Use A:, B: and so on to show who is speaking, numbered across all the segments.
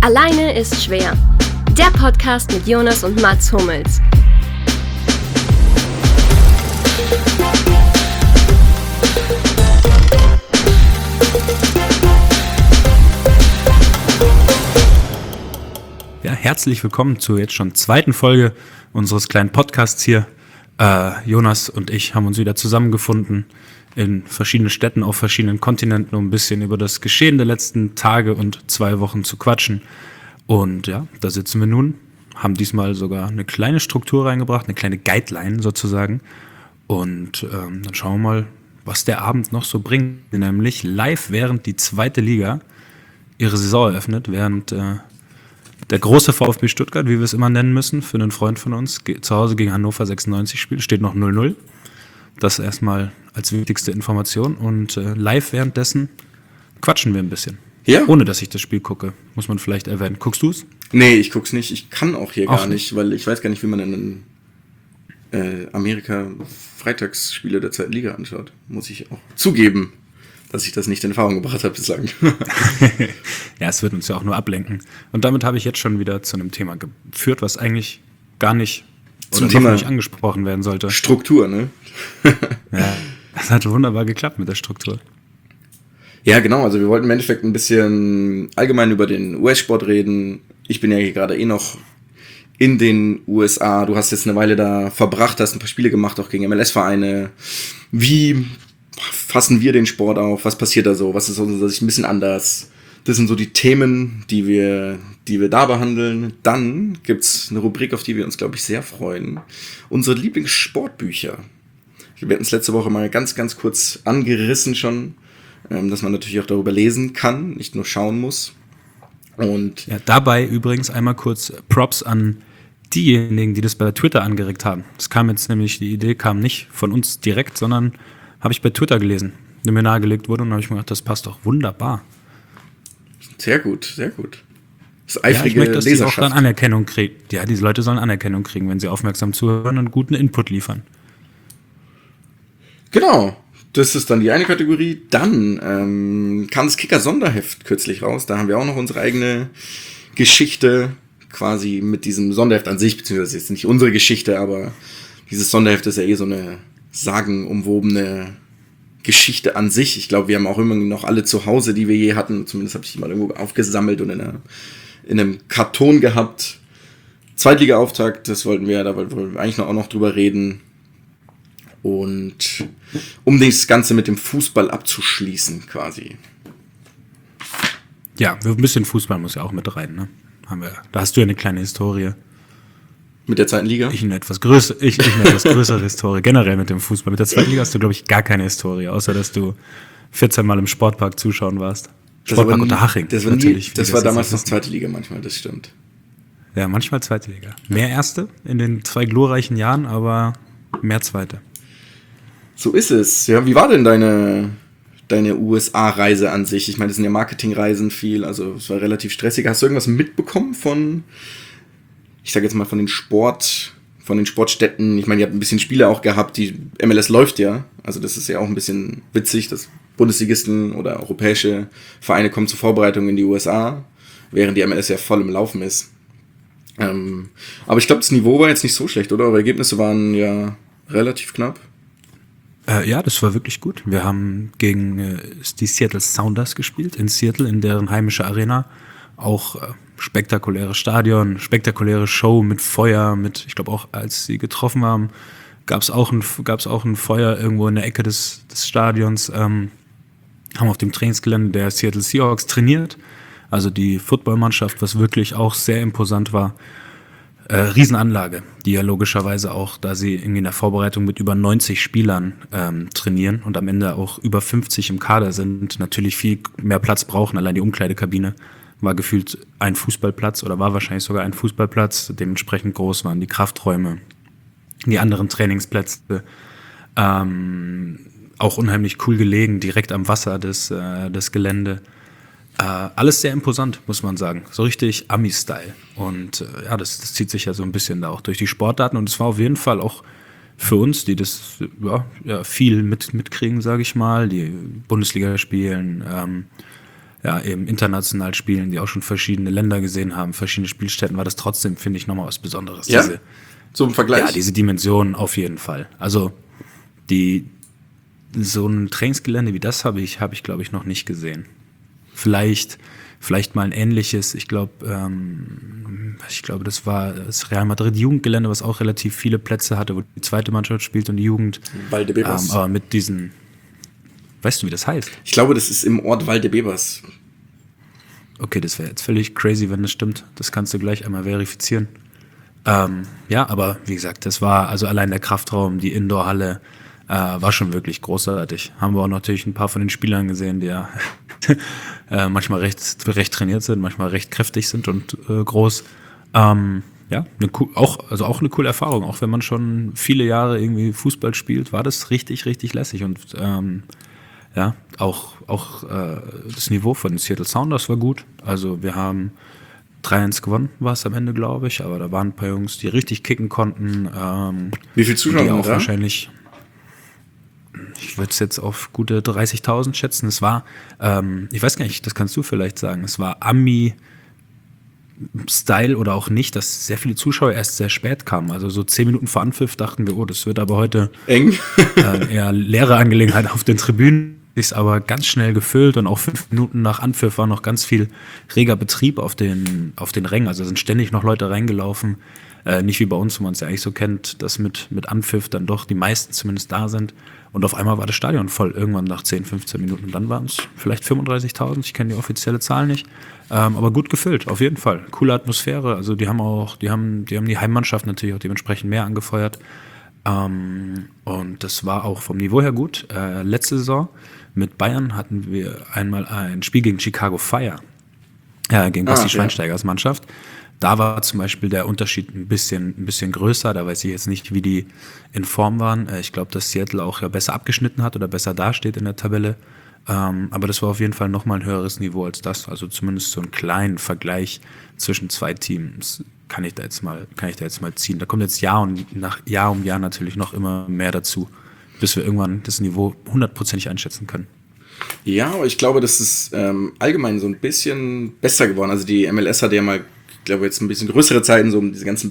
A: Alleine ist schwer. Der Podcast mit Jonas und Mats Hummels.
B: Ja, herzlich willkommen zur jetzt schon zweiten Folge unseres kleinen Podcasts hier. Jonas und ich haben uns wieder zusammengefunden in verschiedenen Städten auf verschiedenen Kontinenten, um ein bisschen über das Geschehen der letzten Tage und 2 Wochen zu quatschen. Und ja, da sitzen wir nun, haben diesmal sogar eine kleine Struktur reingebracht, eine kleine Guideline sozusagen. Und dann schauen wir mal, was der Abend noch so bringt. Nämlich live, während die zweite Liga ihre Saison eröffnet, während der große VfB Stuttgart, wie wir es immer nennen müssen, für einen Freund von uns, zu Hause gegen Hannover 96 spielt, steht noch 0-0. Das erstmal als wichtigste Information. Und live währenddessen quatschen wir ein bisschen. Ja. Ohne, dass ich das Spiel gucke, muss man vielleicht erwähnen. Guckst du es?
C: Nee, ich guck's nicht. Ich kann auch hier gar nicht, weil ich weiß gar nicht, wie man in Amerika Freitagsspiele der zweiten Liga anschaut. Muss ich auch zugeben, dass ich das nicht in Erfahrung gebracht habe bislang.
B: Ja, es wird uns ja auch nur ablenken. Und damit habe ich jetzt schon wieder zu einem Thema geführt, was eigentlich gar nicht
C: zum Thema
B: nicht angesprochen werden sollte.
C: Struktur, ne?
B: Ja, das hat wunderbar geklappt mit der Struktur.
C: Ja, genau. Also wir wollten im Endeffekt ein bisschen allgemein über den US-Sport reden. Ich bin ja hier gerade noch in den USA. Du hast jetzt eine Weile da verbracht, hast ein paar Spiele gemacht, auch gegen MLS-Vereine. Wie fassen wir den Sport auf? Was passiert da so? Was ist aus unserer Sicht ein bisschen anders? Das sind so die Themen, die wir da behandeln. Dann gibt's eine Rubrik, auf die wir uns, glaube ich, sehr freuen. Unsere Lieblingssportbücher. Wir hatten es letzte Woche mal ganz, ganz kurz angerissen schon, dass man natürlich auch darüber lesen kann, nicht nur schauen muss. Und
B: ja, dabei übrigens einmal kurz Props an diejenigen, die das bei Twitter angeregt haben. Das kam jetzt nämlich, die Idee kam nicht von uns direkt, sondern habe ich bei Twitter gelesen, die mir nahegelegt wurde, und habe ich mir gedacht, das passt doch wunderbar.
C: Sehr gut, sehr gut. Das eifrige
B: ich möchte, dass
C: Leserschaft.
B: Die auch dann Anerkennung kriegen. Ja, diese Leute sollen Anerkennung kriegen, wenn sie aufmerksam zuhören und guten Input liefern.
C: Genau, das ist dann die eine Kategorie. Dann kam das Kicker-Sonderheft kürzlich raus. Da haben wir auch noch unsere eigene Geschichte quasi mit diesem Sonderheft an sich, beziehungsweise ist nicht unsere Geschichte, aber dieses Sonderheft ist ja so eine sagenumwobene Geschichte an sich. Ich glaube, wir haben auch immer noch alle zu Hause, die wir je hatten. Zumindest habe ich die mal irgendwo aufgesammelt und in einem Karton gehabt. Zweitliga-Auftakt, da wollten wir eigentlich auch noch drüber reden. Und um das Ganze mit dem Fußball abzuschließen quasi.
B: Ja, ein bisschen Fußball muss ja auch mit rein, ne? Da hast du ja eine kleine Historie.
C: Mit der zweiten Liga?
B: Ich eine etwas größere Historie. Generell mit dem Fußball. Mit der zweiten Liga hast du, glaube ich, gar keine Historie, außer dass du 14 Mal im Sportpark zuschauen warst. Sportpark Unterhaching.
C: Das war damals noch zweite Liga manchmal, das stimmt.
B: Ja, manchmal zweite Liga. Mehr erste in den 2 glorreichen Jahren, aber mehr zweite.
C: So ist es. Ja, wie war denn deine USA-Reise an sich? Ich meine, das sind ja Marketingreisen viel, also es war relativ stressig. Hast du irgendwas mitbekommen von den Sportstätten? Ich meine, ihr habt ein bisschen Spiele auch gehabt, die MLS läuft ja, also das ist ja auch ein bisschen witzig, dass Bundesligisten oder europäische Vereine kommen zur Vorbereitung in die USA, während die MLS ja voll im Laufen ist. Aber ich glaube, das Niveau war jetzt nicht so schlecht, oder? Eure Ergebnisse waren ja relativ knapp.
B: Ja, das war wirklich gut. Wir haben gegen die Seattle Sounders gespielt, in Seattle, in deren heimische Arena. Auch spektakuläres Stadion, spektakuläre Show mit Feuer, ich glaube auch, als sie getroffen haben, gab's auch ein Feuer irgendwo in der Ecke des Stadions. Haben auf dem Trainingsgelände der Seattle Seahawks trainiert, also die Footballmannschaft, was wirklich auch sehr imposant war. Riesenanlage, die ja logischerweise auch, da sie irgendwie in der Vorbereitung mit über 90 Spielern trainieren und am Ende auch über 50 im Kader sind, natürlich viel mehr Platz brauchen. Allein die Umkleidekabine war gefühlt ein Fußballplatz oder war wahrscheinlich sogar ein Fußballplatz. Dementsprechend groß waren die Krafträume, die anderen Trainingsplätze. Auch unheimlich cool gelegen, direkt am Wasser das Gelände. Alles sehr imposant, muss man sagen. So richtig Ami-Style. Und ja, das zieht sich ja so ein bisschen da auch durch die Sportdaten. Und es war auf jeden Fall auch für uns, die das viel mitkriegen, sage ich mal, die Bundesliga spielen, ja, eben international spielen, die auch schon verschiedene Länder gesehen haben, verschiedene Spielstätten, war das trotzdem, finde ich, nochmal was Besonderes.
C: Ja? So im Vergleich?
B: Ja, diese Dimension auf jeden Fall. Also so ein Trainingsgelände wie das habe ich glaube ich, noch nicht gesehen. Vielleicht mal ein ähnliches, ich glaube, das war das Real Madrid Jugendgelände, was auch relativ viele Plätze hatte, wo die zweite Mannschaft spielt und die Jugend.
C: Valdebebas.
B: Aber mit diesen, weißt du, wie das heißt?
C: Ich glaube, das ist im Ort Valdebebas.
B: Okay, das wäre jetzt völlig crazy, wenn das stimmt. Das kannst du gleich einmal verifizieren. Ja, aber wie gesagt, das war also allein der Kraftraum, die Indoor-Halle, war schon wirklich großartig. Haben wir auch natürlich ein paar von den Spielern gesehen, die ja manchmal recht trainiert sind, manchmal recht kräftig sind und groß. Ja, auch eine coole Erfahrung. Auch wenn man schon viele Jahre irgendwie Fußball spielt, war das richtig, richtig lässig. Und ja, auch das Niveau von den Seattle Sounders war gut. Also wir haben 3-1 gewonnen, war es am Ende, glaube ich. Aber da waren ein paar Jungs, die richtig kicken konnten.
C: Wie viele Zuschauer
B: die auch
C: da?
B: Wahrscheinlich, ich würde es jetzt auf gute 30.000 schätzen. Es war, ich weiß gar nicht, das kannst du vielleicht sagen, es war Ami-Style oder auch nicht, dass sehr viele Zuschauer erst sehr spät kamen. Also so 10 Minuten vor Anpfiff dachten wir, oh, das wird aber heute
C: Eng.
B: eher leere Angelegenheit auf den Tribünen. Ist aber ganz schnell gefüllt und auch 5 Minuten nach Anpfiff war noch ganz viel reger Betrieb auf den Rängen. Also sind ständig noch Leute reingelaufen. Nicht wie bei uns, wo man es ja eigentlich so kennt, dass mit Anpfiff dann doch die meisten zumindest da sind. Und auf einmal war das Stadion voll, irgendwann nach 10, 15 Minuten. Und dann waren es vielleicht 35.000, ich kenne die offizielle Zahl nicht. Aber gut gefüllt, auf jeden Fall. Coole Atmosphäre. Also die haben die Heimmannschaft natürlich auch dementsprechend mehr angefeuert. Und das war auch vom Niveau her gut. Letzte Saison mit Bayern hatten wir einmal ein Spiel gegen Chicago Fire, gegen Basti Schweinsteigers Mannschaft. Da war zum Beispiel der Unterschied ein bisschen größer. Da weiß ich jetzt nicht, wie die in Form waren. Ich glaube, dass Seattle auch ja besser abgeschnitten hat oder besser dasteht in der Tabelle. Aber das war auf jeden Fall nochmal ein höheres Niveau als das. Also zumindest so einen kleinen Vergleich zwischen zwei Teams kann ich da jetzt mal ziehen. Da kommt jetzt Jahr um Jahr natürlich noch immer mehr dazu, bis wir irgendwann das Niveau 100%ig einschätzen können.
C: Ja, aber ich glaube, das ist allgemein so ein bisschen besser geworden. Also die MLS hat ja mal, ich glaube, jetzt ein bisschen größere Zeiten, so um diese ganzen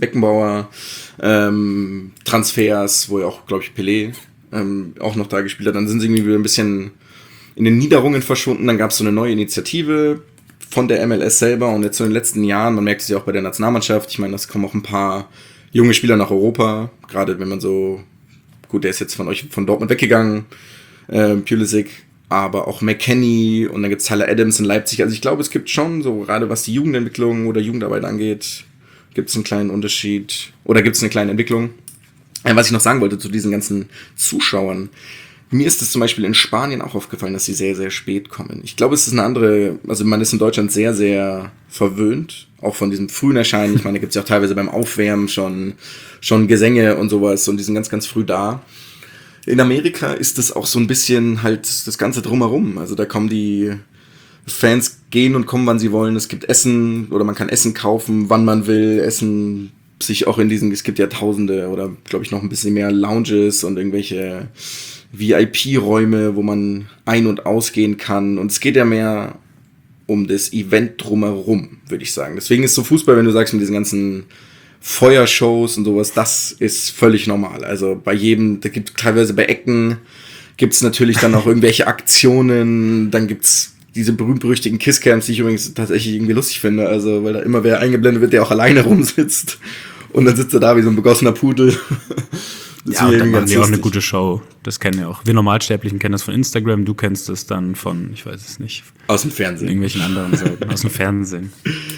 C: Beckenbauer-Transfers, wo ja auch, glaube ich, Pelé auch noch da gespielt hat. Dann sind sie irgendwie wieder ein bisschen in den Niederungen verschwunden. Dann gab es so eine neue Initiative von der MLS selber. Und jetzt so in den letzten Jahren, man merkt es ja auch bei der Nationalmannschaft, ich meine, das kommen auch ein paar junge Spieler nach Europa. Gerade wenn man so, gut, der ist jetzt von Dortmund weggegangen, Pulisic, aber auch McKennie und dann gibt es Tyler Adams in Leipzig. Also ich glaube, es gibt schon so, gerade was die Jugendentwicklung oder Jugendarbeit angeht, gibt es einen kleinen Unterschied oder gibt es eine kleine Entwicklung. Was ich noch sagen wollte zu diesen ganzen Zuschauern. Mir ist es zum Beispiel in Spanien auch aufgefallen, dass sie sehr, sehr spät kommen. Ich glaube, es ist eine andere, also man ist in Deutschland sehr, sehr verwöhnt, auch von diesem frühen Erscheinen. Ich meine, da gibt es ja auch teilweise beim Aufwärmen schon Gesänge und sowas und die sind ganz, ganz früh da. In Amerika ist das auch so ein bisschen halt das Ganze drumherum. Also da kommen die Fans, gehen und kommen, wann sie wollen. Es gibt Essen oder man kann Essen kaufen, wann man will. Essen sich auch es gibt ja Tausende oder glaube ich noch ein bisschen mehr Lounges und irgendwelche VIP-Räume, wo man ein- und ausgehen kann. Und es geht ja mehr um das Event drumherum, würde ich sagen. Deswegen ist so Fußball, wenn du sagst, mit diesen ganzen Feuershows und sowas, das ist völlig normal. Also bei jedem, da gibt teilweise bei Ecken, gibt es natürlich dann auch irgendwelche Aktionen, dann gibt es diese berühmt-berüchtigten Kisscams, die ich übrigens tatsächlich irgendwie lustig finde, also weil da immer wer eingeblendet wird, der auch alleine rumsitzt und dann sitzt er da wie so ein begossener Pudel.
B: Ja, und dann machen die auch eine gute Show. Das kennen ja auch. Wir Normalsterblichen kennen das von Instagram, du kennst es dann von, ich weiß es nicht.
C: Aus dem Fernsehen.
B: Irgendwelchen anderen Seiten, aus dem Fernsehen.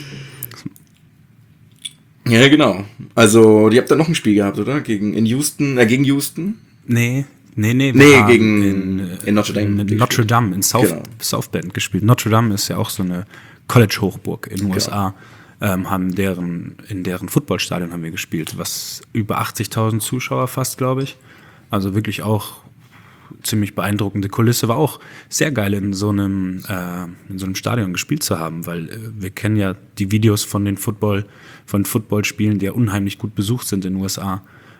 C: Ja, genau. Also, die habt da noch ein Spiel gehabt, oder? Gegen Houston?
B: Nee.
C: Gegen in Notre Dame.
B: In Notre Dame, in South Bend gespielt. Notre Dame ist ja auch so eine College-Hochburg in den USA. In deren Footballstadion haben wir gespielt, was über 80.000 Zuschauer fast, glaube ich. Also wirklich auch ziemlich beeindruckende Kulisse. War auch sehr geil, in so einem Stadion gespielt zu haben, weil wir kennen ja die Videos von Footballspielen, die ja unheimlich gut besucht sind in den USA.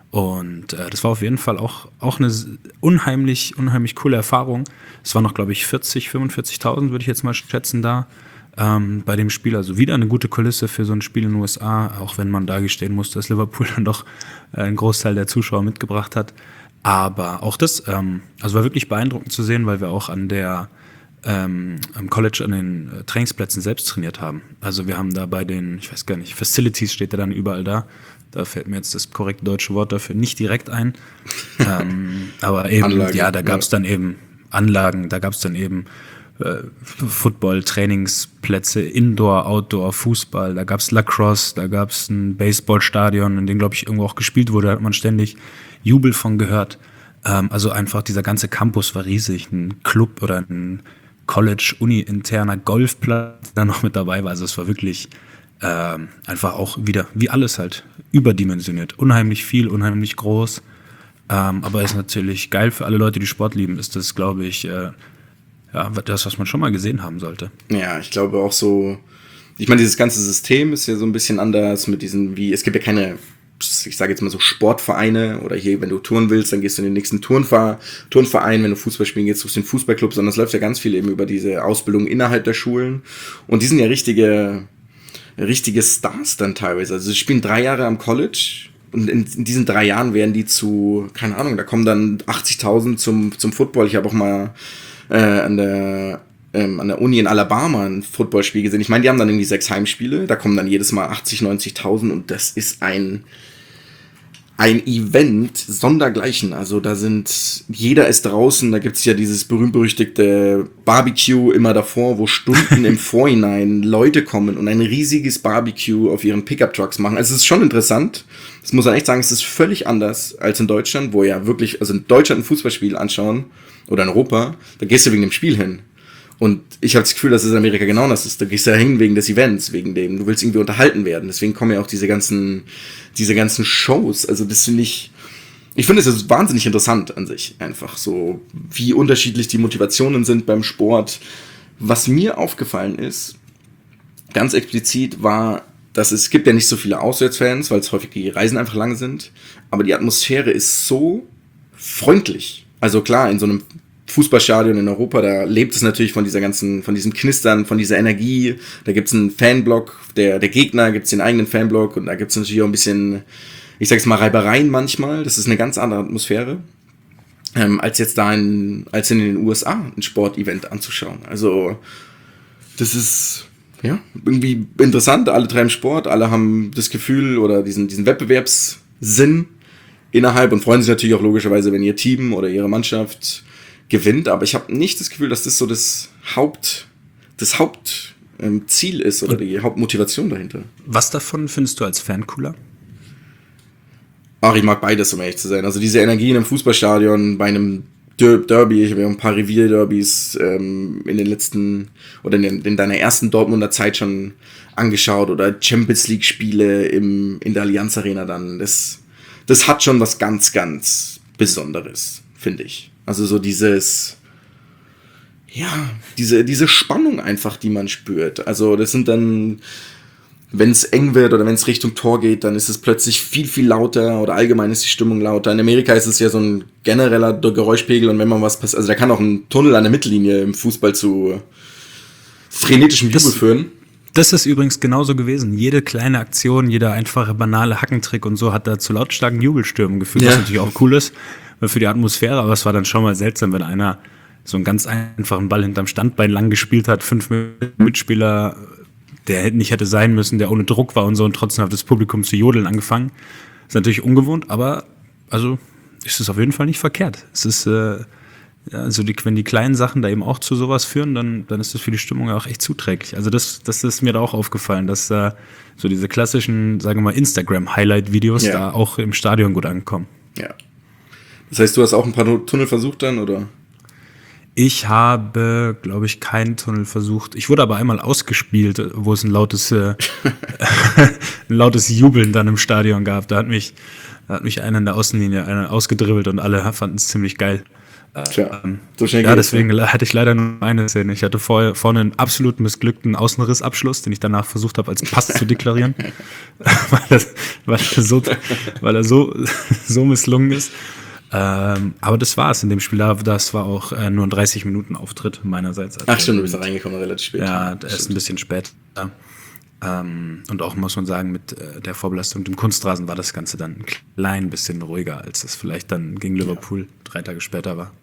B: Und das war auf jeden Fall auch eine unheimlich coole Erfahrung. Es waren noch, glaube ich, 45.000, würde ich jetzt mal schätzen, da bei dem Spiel. Also wieder eine gute Kulisse für so ein Spiel in den USA, auch wenn man da gestehen muss, dass Liverpool dann doch einen Großteil der Zuschauer mitgebracht hat. Aber auch das, also war wirklich beeindruckend zu sehen, weil wir auch am College an den Trainingsplätzen selbst trainiert haben. Also wir haben da bei den, ich weiß gar nicht, Facilities steht ja dann überall da. Da fällt mir jetzt das korrekte deutsche Wort dafür nicht direkt ein. Aber eben,
C: Anlagen,
B: ja, da gab es dann eben Anlagen, da gab es dann eben Football, Trainingsplätze, Indoor, Outdoor, Fußball, da gab es Lacrosse, da gab es ein Baseballstadion, in dem, glaube ich, irgendwo auch gespielt wurde, da hat man ständig Jubel von gehört. Also einfach dieser ganze Campus war riesig, ein Club oder ein College-Uni-interner Golfplatz, der noch mit dabei war. Also es war wirklich einfach auch wieder, wie alles halt, überdimensioniert. Unheimlich viel, unheimlich groß. Aber ist natürlich geil für alle Leute, die Sport lieben, ist das, glaube ich, das, was man schon mal gesehen haben sollte.
C: Ja, ich glaube auch so, ich meine, dieses ganze System ist ja so ein bisschen anders mit diesen, es gibt ja keine, ich sage jetzt mal so Sportvereine oder hier, wenn du touren willst, dann gehst du in den nächsten Turnverein, wenn du Fußball spielen gehst, suchst du den Fußballclub, sondern es läuft ja ganz viel eben über diese Ausbildung innerhalb der Schulen und die sind ja richtige Stars dann teilweise, also sie spielen 3 Jahre am College und in diesen 3 Jahren werden die zu, keine Ahnung, da kommen dann 80.000 zum Football. Ich habe auch mal an der Uni in Alabama ein Footballspiel gesehen. Ich meine, die haben dann irgendwie 6 Heimspiele, da kommen dann jedes Mal 80.000, 90.000 und das ist ein Event sondergleichen. Also jeder ist draußen, da gibt's ja dieses berühmt-berüchtigte Barbecue immer davor, wo Stunden im Vorhinein Leute kommen und ein riesiges Barbecue auf ihren Pickup-Trucks machen. Also es ist schon interessant. Das muss man echt sagen, es ist völlig anders als in Deutschland, wo ja wirklich, also in Deutschland ein Fußballspiel anschauen oder in Europa, da gehst du wegen dem Spiel hin. Und ich habe das Gefühl, dass es in Amerika genau das ist. Da gehst du ja hin wegen des Events, wegen dem, du willst irgendwie unterhalten werden. Deswegen kommen ja auch diese ganzen Shows. Also das finde ich finde es ist wahnsinnig interessant an sich. Einfach so, wie unterschiedlich die Motivationen sind beim Sport. Was mir aufgefallen ist, ganz explizit war, dass es gibt ja nicht so viele Auswärtsfans, weil es häufig die Reisen einfach lang sind. Aber die Atmosphäre ist so freundlich. Also klar, in so einem Fußballstadion in Europa, da lebt es natürlich von diesem Knistern, von dieser Energie. Da gibt's einen Fanblock, der Gegner gibt's den eigenen Fanblock und da gibt's natürlich auch ein bisschen, ich sag's mal, Reibereien manchmal. Das ist eine ganz andere Atmosphäre, als jetzt in den USA ein Sportevent anzuschauen. Also das ist ja irgendwie interessant. Alle treiben Sport, alle haben das Gefühl oder diesen Wettbewerbssinn innerhalb und freuen sich natürlich auch logischerweise, wenn ihr Team oder ihre Mannschaft gewinnt, aber ich habe nicht das Gefühl, dass das so das Hauptziel ist oder die Hauptmotivation dahinter.
B: Was davon findest du als Fan cooler?
C: Ach, ich mag beides, um ehrlich zu sein. Also diese Energie in einem Fußballstadion, bei einem Derby, ich habe ja ein paar Revierderbys in den letzten oder in deiner ersten Dortmunder Zeit schon angeschaut oder Champions League Spiele in der Allianz Arena dann. Das hat schon was ganz, ganz Besonderes, finde ich. Also so diese Spannung einfach, die man spürt. Also das sind dann, wenn es eng wird oder wenn es Richtung Tor geht, dann ist es plötzlich viel, viel lauter oder allgemein ist die Stimmung lauter. In Amerika ist es ja so ein genereller Geräuschpegel und wenn man was passiert, also da kann auch ein Tunnel an der Mittellinie im Fußball zu frenetischem Jubel führen.
B: Das ist übrigens genauso gewesen. Jede kleine Aktion, jeder einfache, banale Hackentrick und so hat da zu lautstarken Jubelstürmen geführt, was natürlich auch cool ist für die Atmosphäre, aber es war dann schon mal seltsam, wenn einer so einen ganz einfachen Ball hinterm Standbein lang gespielt hat, 5 Mitspieler, der nicht hätte sein müssen, der ohne Druck war und so und trotzdem hat das Publikum zu jodeln angefangen. Ist natürlich ungewohnt, aber also ist es auf jeden Fall nicht verkehrt. Es ist wenn die kleinen Sachen da eben auch zu sowas führen, dann ist das für die Stimmung ja auch echt zuträglich. Also das ist mir da auch aufgefallen, dass so diese klassischen, sagen wir mal, Instagram-Highlight-Videos da auch im Stadion gut ankommen. Ja.
C: Das heißt, du hast auch ein paar Tunnel versucht dann, oder?
B: Ich habe, glaube ich, keinen Tunnel versucht. Ich wurde aber einmal ausgespielt, wo es ein lautes Jubeln dann im Stadion gab. Da hat mich einer in der Außenlinie ausgedribbelt und alle fanden es ziemlich geil.
C: Tja, so schnell
B: Ja,
C: geht's.
B: deswegen hatte ich leider nur eine Szene. Ich hatte vorne einen absolut missglückten Außenrissabschluss, den ich danach versucht habe, als Pass zu deklarieren, weil er so misslungen ist. Aber das war es in dem Spiel. Das war auch nur ein 30-Minuten-Auftritt meinerseits. Also,
C: Ach stimmt, du bist da reingekommen relativ spät.
B: Ja, erst ein bisschen spät. Und auch, muss man sagen, mit der Vorbelastung dem Kunstrasen war das Ganze dann ein klein bisschen ruhiger, als es vielleicht dann gegen Liverpool 3 Tage später war.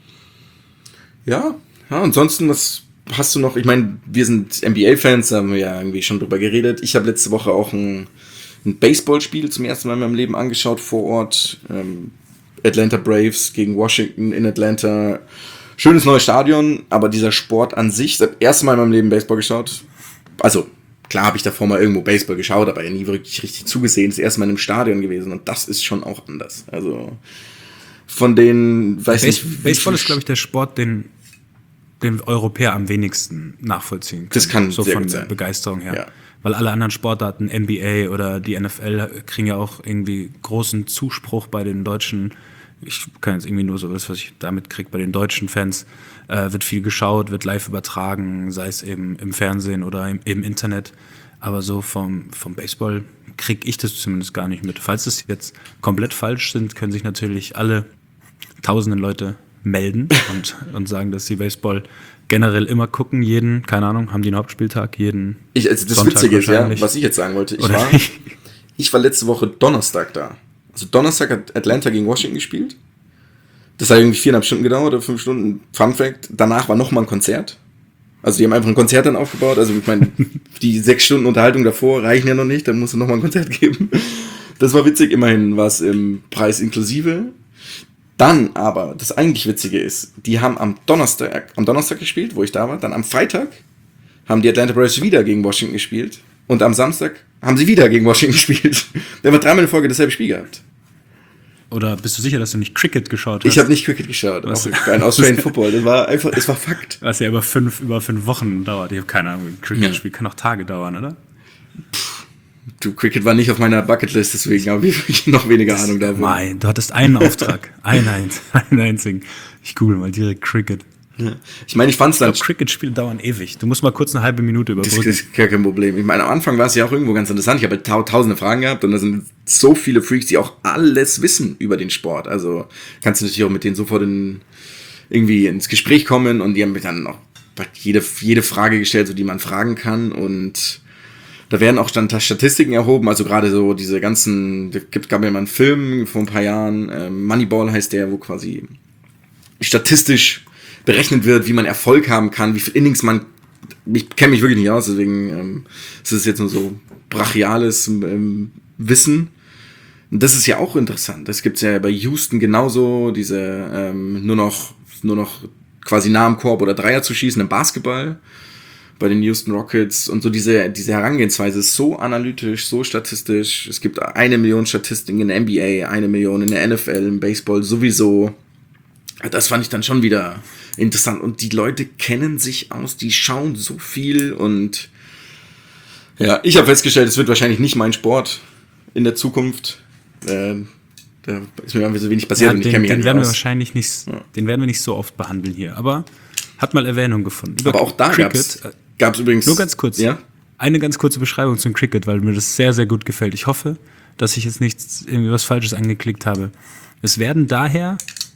C: Ja, ansonsten, was hast du noch? Ich meine, wir sind NBA-Fans, da haben wir ja irgendwie schon drüber geredet. Ich habe letzte Woche auch ein Baseballspiel zum ersten Mal in meinem Leben angeschaut vor Ort. Atlanta Braves gegen Washington in Atlanta. Schönes neues Stadion, aber dieser Sport an sich, das erste Mal in meinem Leben Baseball geschaut. Also, klar habe ich davor mal irgendwo Baseball geschaut, aber ja nie wirklich richtig zugesehen. Das erste Mal in einem Stadion gewesen und das ist schon auch anders. Also, von den, weiß nicht.
B: Baseball ist, glaube ich, der Sport, den Europäer am wenigsten nachvollziehen können.
C: Das kann
B: so
C: sehr
B: von
C: gut
B: der
C: sein.
B: Begeisterung her.
C: Ja.
B: Weil alle anderen Sportarten, NBA oder die NFL, kriegen ja auch irgendwie großen Zuspruch bei den deutschen, ich kann jetzt irgendwie nur so das, was ich damit kriege, bei den deutschen Fans, wird viel geschaut, wird live übertragen, sei es eben im Fernsehen oder im Internet. Aber so vom Baseball kriege ich das zumindest gar nicht mit. Falls es jetzt komplett falsch sind, können sich natürlich alle tausenden Leute melden und sagen, dass sie Baseball generell immer gucken, keine Ahnung, haben die einen Hauptspieltag,
C: Das
B: Sonntag
C: Witzige ist, ja,
B: wahrscheinlich.
C: was ich jetzt sagen wollte,
B: Oder
C: ich war letzte Woche Donnerstag da. Also Donnerstag hat Atlanta gegen Washington gespielt. Das hat irgendwie 4,5 Stunden gedauert oder 5 Stunden. Fun Fact, danach war nochmal ein Konzert. Also die haben einfach ein Konzert dann aufgebaut. Also ich meine, die 6 Stunden Unterhaltung davor reichen ja noch nicht, dann musst du nochmal ein Konzert geben. Das war witzig, immerhin war es im Preis inklusive. Dann aber, das eigentlich Witzige ist, die haben am Donnerstag gespielt, wo ich da war. Dann am Freitag haben die Atlanta Braves wieder gegen Washington gespielt. Und am Samstag haben sie wieder gegen Washington gespielt. Wir haben 3-mal in Folge dasselbe Spiel gehabt.
B: Oder bist du sicher, dass du nicht Cricket geschaut hast?
C: Ich habe nicht Cricket geschaut, auch kein Australian Football. Das war einfach, es war Fakt.
B: Was ja über 5 Wochen dauert. Ich habe keine Ahnung, ein Cricket-Spiel kann auch Tage dauern, oder?
C: Du, Cricket war nicht auf meiner Bucketlist, deswegen habe ich noch weniger Ahnung davon.
B: Nein, du hattest einen Auftrag. einen einzigen. Ich google mal direkt Cricket.
C: Ja. Ich meine, ich fand's dann.
B: Cricket-Spiele dauern ewig. Du musst mal kurz eine halbe Minute
C: Das
B: überbrücken.
C: ist gar kein Problem. Ich meine, am Anfang war es ja auch irgendwo ganz interessant. Ich habe halt tausende Fragen gehabt und da sind so viele Freaks, die auch alles wissen über den Sport. Also kannst du natürlich auch mit denen sofort irgendwie ins Gespräch kommen und die haben mir dann auch jede Frage gestellt, so die man fragen kann, und da werden auch Statistiken erhoben, also gerade so diese ganzen, gab ja mal einen Film vor ein paar Jahren, Moneyball heißt der, wo quasi statistisch berechnet wird, wie man Erfolg haben kann, wie viel Innings man, ich kenne mich wirklich nicht aus, deswegen es ist jetzt nur so brachiales Wissen. Und das ist ja auch interessant. Das gibt's ja bei Houston genauso, diese nur noch quasi nah am Korb oder Dreier zu schießen im Basketball. Bei den Houston Rockets und so diese Herangehensweise ist so analytisch, so statistisch. Es gibt 1 Million Statistiken in der NBA, 1 Million in der NFL, im Baseball sowieso. Das fand ich dann schon wieder interessant. Und die Leute kennen sich aus, die schauen so viel. Und ja, ich habe festgestellt, es wird wahrscheinlich nicht mein Sport in der Zukunft. Da ist mir einfach so wenig passiert,
B: Ja,
C: und ich kenne mich
B: den werden wir
C: aus.
B: wahrscheinlich nicht, den werden wir nicht so oft behandeln hier. Aber hat mal Erwähnung gefunden.
C: Aber auch da gab's übrigens...
B: Nur ganz kurz.
C: Ja?
B: Eine ganz kurze Beschreibung zum Cricket, weil mir das sehr, sehr gut gefällt. Ich hoffe, dass ich jetzt nicht irgendwie was Falsches angeklickt habe. Es werden daher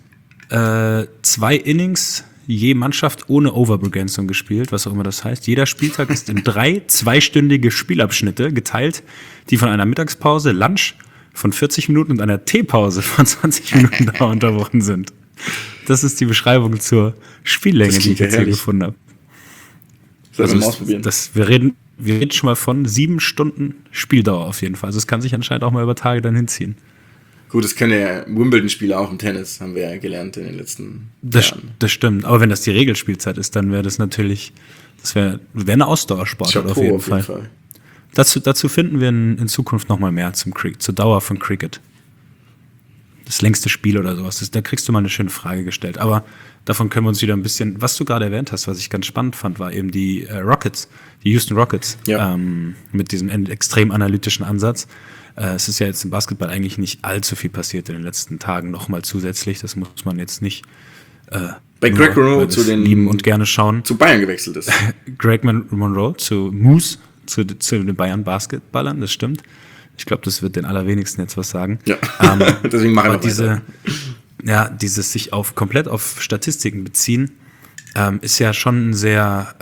B: 2 Innings je Mannschaft ohne Overbegrenzung gespielt, was auch immer das heißt. Jeder Spieltag ist in 3 zweistündige Spielabschnitte geteilt, die von einer Mittagspause, Lunch von 40 Minuten und einer Teepause von 20 Minuten Dauer unterbrochen sind. Das ist die Beschreibung zur Spiellänge,
C: Das
B: die ich
C: klingt ja
B: jetzt hier
C: herrlich.
B: gefunden habe.
C: Sollen wir mal
B: Also
C: ausprobieren?
B: wir reden schon mal von 7 Stunden Spieldauer auf jeden Fall. Also es kann sich anscheinend auch mal über Tage dann hinziehen.
C: Gut, das können ja Wimbledon-Spieler auch im Tennis, haben wir ja gelernt in den letzten Jahren.
B: Das stimmt. Aber wenn das die Regelspielzeit ist, dann wäre das natürlich, wäre eine Ausdauersportart auf jeden Fall. Dazu finden wir in Zukunft nochmal mehr zur Dauer von Cricket. Das längste Spiel oder sowas. Da kriegst du mal eine schöne Frage gestellt. Aber davon können wir uns wieder ein bisschen, was du gerade erwähnt hast, was ich ganz spannend fand, war eben die Rockets, die Houston Rockets,
C: Ja.
B: mit diesem extrem analytischen Ansatz. Es ist ja jetzt im Basketball eigentlich nicht allzu viel passiert in den letzten Tagen nochmal zusätzlich. Das muss man jetzt nicht
C: bei Greg Monroe zu den
B: lieben und gerne schauen.
C: zu Bayern gewechselt ist.
B: Greg Monroe zu Moose, zu den Bayern Basketballern, das stimmt. Ich glaube, das wird den allerwenigsten jetzt was sagen.
C: Ja, deswegen machen wir
B: dieses sich komplett auf Statistiken beziehen, ist ja schon ein sehr,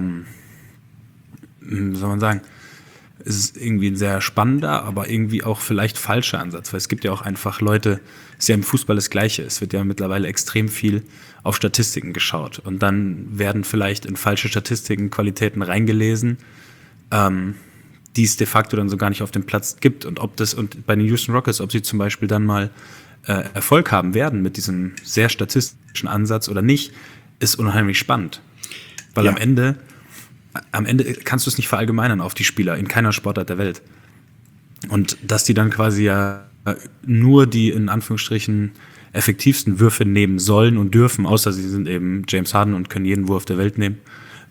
B: wie soll man sagen, ist irgendwie ein sehr spannender, aber irgendwie auch vielleicht falscher Ansatz, weil es gibt ja auch einfach Leute, ist ja im Fußball das Gleiche, es wird ja mittlerweile extrem viel auf Statistiken geschaut und dann werden vielleicht in falsche Statistiken Qualitäten reingelesen, die es de facto dann so gar nicht auf dem Platz gibt und bei den Houston Rockets, ob sie zum Beispiel dann mal Erfolg haben werden mit diesem sehr statistischen Ansatz oder nicht, ist unheimlich spannend, weil am Ende kannst du es nicht verallgemeinern auf die Spieler in keiner Sportart der Welt. Und dass die dann quasi ja nur die in Anführungsstrichen effektivsten Würfe nehmen sollen und dürfen, außer sie sind eben James Harden und können jeden Wurf der Welt nehmen,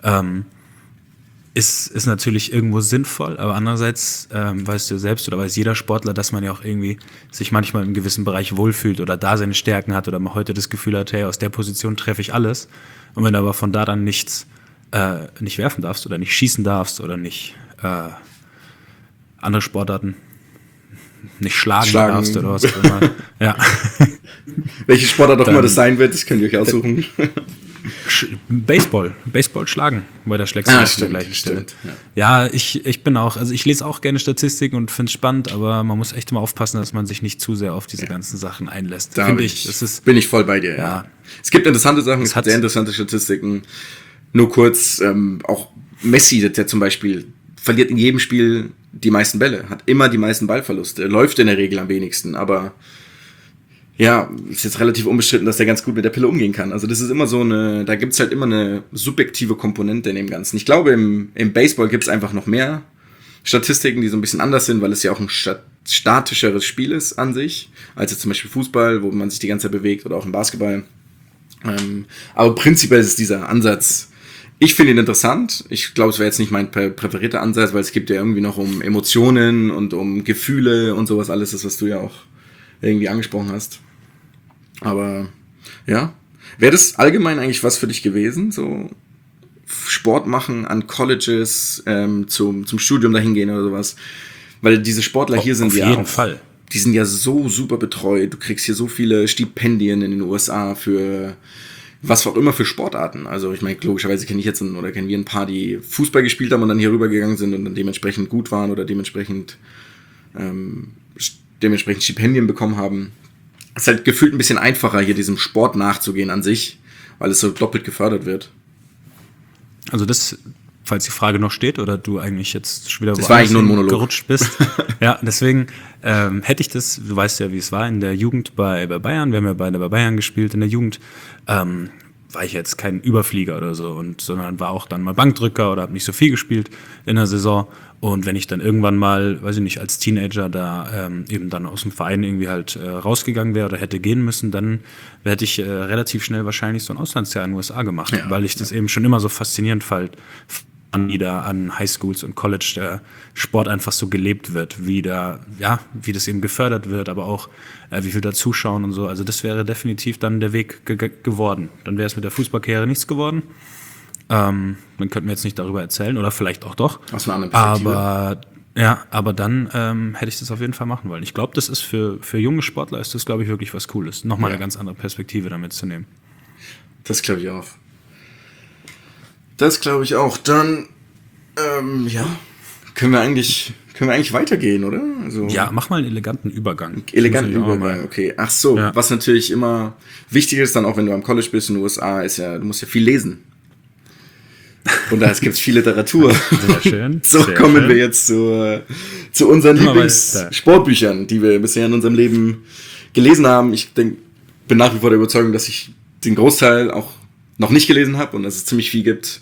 B: ist natürlich irgendwo sinnvoll, aber andererseits weißt du selbst oder weiß jeder Sportler, dass man ja auch irgendwie sich manchmal in einem gewissen Bereich wohlfühlt oder da seine Stärken hat oder man heute das Gefühl hat, hey, aus der Position treffe ich alles. Und wenn du aber von da dann nicht werfen darfst oder nicht schießen darfst oder nicht andere Sportarten nicht schlagen darfst oder was auch immer. Ja.
C: Welche Sportart auch immer das sein wird, das könnt ihr euch aussuchen.
B: Baseball schlagen, weil da schlägst du auf der gleichen Stelle. Ja, ich bin auch, also ich lese auch gerne Statistiken und finde es spannend, aber man muss echt immer aufpassen, dass man sich nicht zu sehr auf diese ganzen Sachen einlässt.
C: Da bin ich voll bei dir. Ja. Es gibt interessante Sachen, es gibt sehr interessante Statistiken. Nur kurz, auch Messi, der zum Beispiel verliert in jedem Spiel die meisten Bälle, hat immer die meisten Ballverluste, läuft in der Regel am wenigsten, aber ja, ist jetzt relativ unbestritten, dass der ganz gut mit der Pille umgehen kann. Also das ist immer so da gibt's halt immer eine subjektive Komponente in dem Ganzen. Ich glaube, im Baseball gibt's einfach noch mehr Statistiken, die so ein bisschen anders sind, weil es ja auch ein statischeres Spiel ist an sich, als jetzt zum Beispiel Fußball, wo man sich die ganze Zeit bewegt, oder auch im Basketball. Aber prinzipiell ist dieser Ansatz, ich finde ihn interessant. Ich glaube, es wäre jetzt nicht mein präferierter Ansatz, weil es gibt ja irgendwie noch um Emotionen und um Gefühle und sowas alles, das, was du ja auch irgendwie angesprochen hast. Aber ja, wäre das allgemein eigentlich was für dich gewesen? So Sport machen an Colleges, zum Studium dahin gehen oder sowas? Weil diese Sportler hier sind
B: auf jeden Fall.
C: Die sind ja so super betreut. Du kriegst hier so viele Stipendien in den USA für was auch immer für Sportarten. Also ich meine, logischerweise kenne wir ein paar, die Fußball gespielt haben und dann hier rübergegangen sind und dann dementsprechend gut waren oder dementsprechend Stipendien bekommen haben. Es ist halt gefühlt ein bisschen einfacher, hier diesem Sport nachzugehen an sich, weil es so doppelt gefördert wird.
B: Also das, falls die Frage noch steht oder du eigentlich jetzt schon wieder
C: woanders
B: gerutscht bist. Ja, deswegen hätte ich das, du weißt ja, wie es war in der Jugend bei Bayern, wir haben ja beide bei Bayern gespielt in der Jugend, war ich jetzt kein Überflieger oder so, sondern war auch dann mal Bankdrücker oder habe nicht so viel gespielt in der Saison. Und wenn ich dann irgendwann mal, weiß ich nicht, als Teenager da eben dann aus dem Verein irgendwie halt rausgegangen wäre oder hätte gehen müssen, dann hätte ich relativ schnell wahrscheinlich so ein Auslandsjahr in den USA gemacht, weil ich das eben schon immer so faszinierend fand, wie da an Highschools und College der Sport einfach so gelebt wird, wie das eben gefördert wird, aber auch wie viel da zuschauen und so. Also das wäre definitiv dann der Weg geworden. Dann wäre es mit der Fußballkarriere nichts geworden. Dann könnten wir jetzt nicht darüber erzählen oder vielleicht auch doch.
C: Aus einer anderen Perspektive.
B: Aber dann hätte ich das auf jeden Fall machen wollen. Ich glaube, das ist für junge Sportler ist das, glaube ich, wirklich was Cooles. Nochmal eine ganz andere Perspektive damit zu nehmen.
C: Das glaube ich auch. Dann, können wir eigentlich weitergehen, oder? Also,
B: ja, mach mal einen eleganten Übergang.
C: Okay. Ach so, was natürlich immer wichtig ist, dann auch wenn du am College bist in den USA, ist ja, du musst ja viel lesen. Und da gibt es viel Literatur.
B: Sehr schön.
C: Wir jetzt zu unseren Lieblings-Sportbüchern, die wir bisher in unserem Leben gelesen haben. Ich bin nach wie vor der Überzeugung, dass ich den Großteil auch noch nicht gelesen habe und dass es ziemlich viel gibt.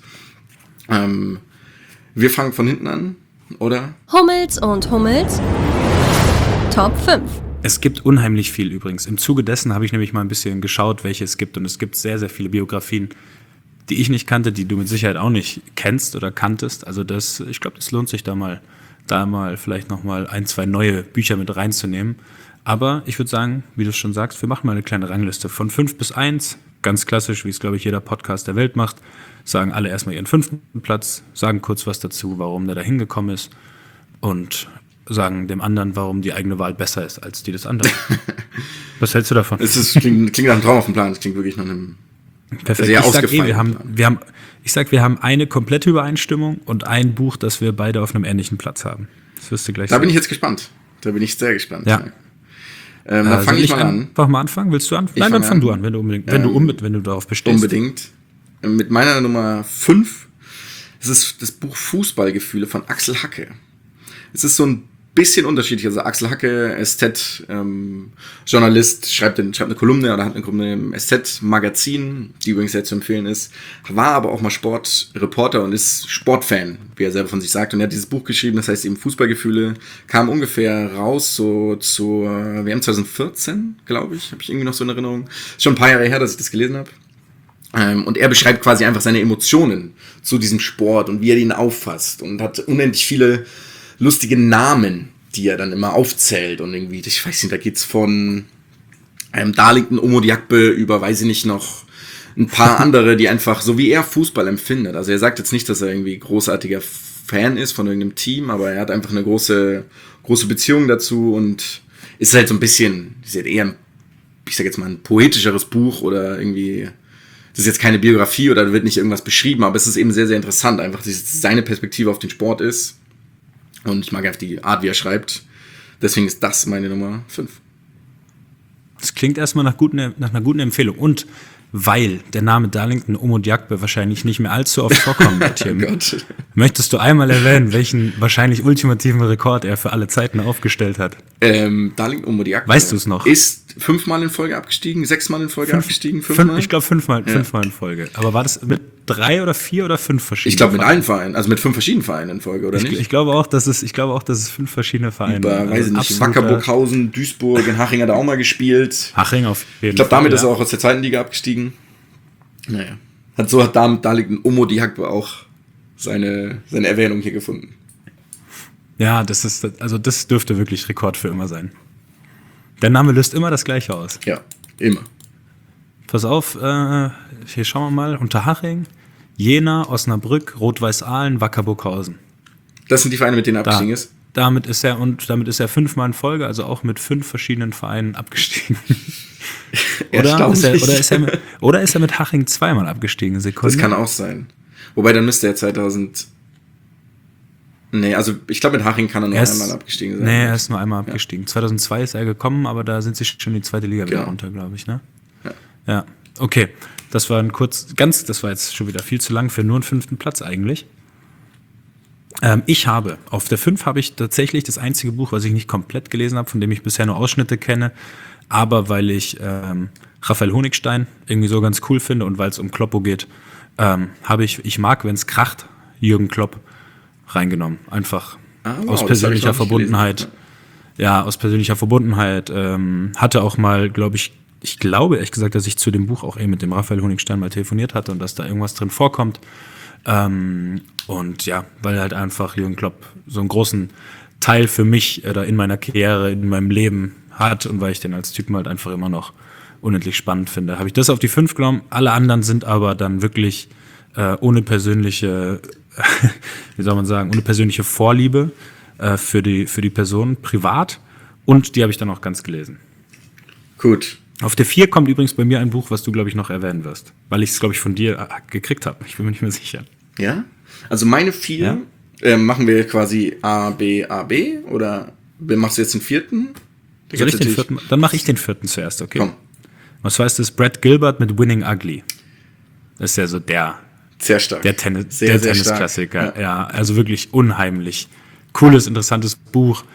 C: Wir fangen von hinten an, oder?
A: Hummels und Hummels Top 5.
B: Es gibt unheimlich viel übrigens. Im Zuge dessen habe ich nämlich mal ein bisschen geschaut, welche es gibt. Und es gibt sehr, sehr viele Biografien, die ich nicht kannte, die du mit Sicherheit auch nicht kennst oder kanntest. Also ich glaube, das lohnt sich da mal vielleicht nochmal 1, 2 neue Bücher mit reinzunehmen. Aber ich würde sagen, wie du es schon sagst, wir machen mal eine kleine Rangliste von 5 bis 1. ganz klassisch, wie es, glaube ich, jeder Podcast der Welt macht, sagen alle erstmal ihren 5. Platz, sagen kurz was dazu, warum der da hingekommen ist und sagen dem anderen, warum die eigene Wahl besser ist als die des anderen. Was hältst du davon?
C: Klingt nach einem Traum auf dem Plan. Es klingt wirklich nach einem
B: Perfekt.
C: sehr
B: Ich sag
C: ausgefallenen Plan.
B: wir haben eine komplette Übereinstimmung und ein Buch, das wir beide auf einem ähnlichen Platz haben. Das wirst du gleich
C: Da
B: sehen.
C: bin ich jetzt gespannt. Da bin ich sehr gespannt.
B: Ja.
C: Dann fange ich mal an.
B: Einfach mal anfangen? Willst du anfangen? Nein, dann fang du an, wenn du darauf bestehst.
C: Unbedingt. Mit meiner Nummer 5. Es ist das Buch Fußballgefühle von Axel Hacke. Es ist so ein bisschen unterschiedlich. Also Axel Hacke, SZ-Journalist, schreibt eine Kolumne oder hat eine Kolumne im SZ-Magazin, die übrigens sehr zu empfehlen ist, war aber auch mal Sportreporter und ist Sportfan, wie er selber von sich sagt. Und er hat dieses Buch geschrieben, das heißt eben Fußballgefühle, kam ungefähr raus so zur WM 2014, glaube ich, habe ich irgendwie noch so in Erinnerung. Ist schon ein paar Jahre her, dass ich das gelesen habe. Und er beschreibt quasi einfach seine Emotionen zu diesem Sport und wie er ihn auffasst und hat unendlich viele lustige Namen, die er dann immer aufzählt und irgendwie, ich weiß nicht, da geht's von Darlington Omodiakbe über, weiß ich nicht, noch ein paar andere, die einfach, so wie er Fußball empfindet. Also er sagt jetzt nicht, dass er irgendwie großartiger Fan ist von irgendeinem Team, aber er hat einfach eine große Beziehung dazu und ist halt so ein bisschen, ist halt eher, ich sag jetzt mal, ein poetischeres Buch oder irgendwie, das ist jetzt keine Biografie oder da wird nicht irgendwas beschrieben, aber es ist eben sehr, sehr interessant, einfach, dass es seine Perspektive auf den Sport ist. Und ich mag einfach die Art, wie er schreibt. Deswegen ist das meine Nummer 5.
B: Das klingt erstmal nach einer guten Empfehlung. Und weil der Name Darlington Omodiakbe wahrscheinlich nicht mehr allzu oft vorkommen wird hier,
C: Gott.
B: möchtest du einmal erwähnen, welchen wahrscheinlich ultimativen Rekord er für alle Zeiten aufgestellt hat?
C: Darlington Omodiakbe.
B: Weißt du es noch?
C: Ist 5-mal in Folge abgestiegen, 6-mal in Folge abgestiegen, 5-mal?
B: Ich glaube 5-mal in Folge. Aber war das mit 3 oder 4 oder 5 verschiedene?
C: Ich glaube mit allen Vereinen, also mit 5 verschiedenen Vereinen in Folge, oder nicht?
B: Ich glaube auch, dass es 5 verschiedene Vereine
C: waren. Weiß ich nicht, Wacker Burghausen, Duisburg, in Haching hat er auch mal gespielt.
B: Haching auf jeden Fall.
C: Ich glaube, damit ist er auch aus der zweiten Liga abgestiegen. Naja. Hat Darlington Omodiakbe auch seine Erwähnung hier gefunden.
B: Ja, das dürfte wirklich Rekord für immer sein. Der Name löst immer das Gleiche aus.
C: Ja, immer.
B: Pass auf, hier schauen wir mal. Unterhaching, Jena, Osnabrück, Rot-Weiß-Ahlen, Wacker Burghausen.
C: Das sind die Vereine, mit denen er abgestiegen ist?
B: Damit ist er 5-mal in Folge, also auch mit 5 verschiedenen Vereinen abgestiegen. Oder ist er mit Haching 2-mal abgestiegen? Sekunde.
C: Das kann auch sein. Wobei, dann müsste er 2000... Nee, also ich glaube, mit Haching kann er nur einmal abgestiegen sein.
B: Nee, er ist nur einmal abgestiegen. 2002 ist er gekommen, aber da sind sie schon in die zweite Liga wieder runter, glaube ich, ne? Ja. Okay. Das war jetzt schon wieder viel zu lang für nur einen 5. Platz eigentlich. Auf der 5 habe ich tatsächlich das einzige Buch, was ich nicht komplett gelesen habe, von dem ich bisher nur Ausschnitte kenne, aber weil ich Raphael Honigstein irgendwie so ganz cool finde und weil es um Kloppo geht, habe ich mag, wenn es kracht, Jürgen Klopp reingenommen. Einfach aus persönlicher Verbundenheit. Ja, aus persönlicher Verbundenheit. Hatte auch mal, ich glaube ehrlich gesagt, dass ich zu dem Buch auch mit dem Raphael Honigstein mal telefoniert hatte und dass da irgendwas drin vorkommt. Und ja, weil halt einfach Jürgen Klopp so einen großen Teil für mich oder in meiner Karriere, in meinem Leben hat und weil ich den als Typen halt einfach immer noch unendlich spannend finde, habe ich das auf die 5 genommen. Alle anderen sind aber dann wirklich ohne persönliche, ohne persönliche Vorliebe für die Person privat und die habe ich dann auch ganz gelesen.
C: Gut.
B: Auf der 4 kommt übrigens bei mir ein Buch, was du, glaube ich, noch erwähnen wirst, weil ich es, glaube ich, von dir gekriegt habe. Ich bin mir nicht mehr sicher.
C: Ja? Also meine 4 machen wir quasi A, B, oder machst du jetzt den 4.?
B: Soll ich den 4.? Dann mache ich den 4. zuerst, okay?
C: Komm.
B: Und zwar ist es Brad Gilbert mit Winning Ugly. Das ist ja so
C: sehr stark.
B: Der Tennisklassiker. Ja, also wirklich unheimlich. Cooles, interessantes Buch.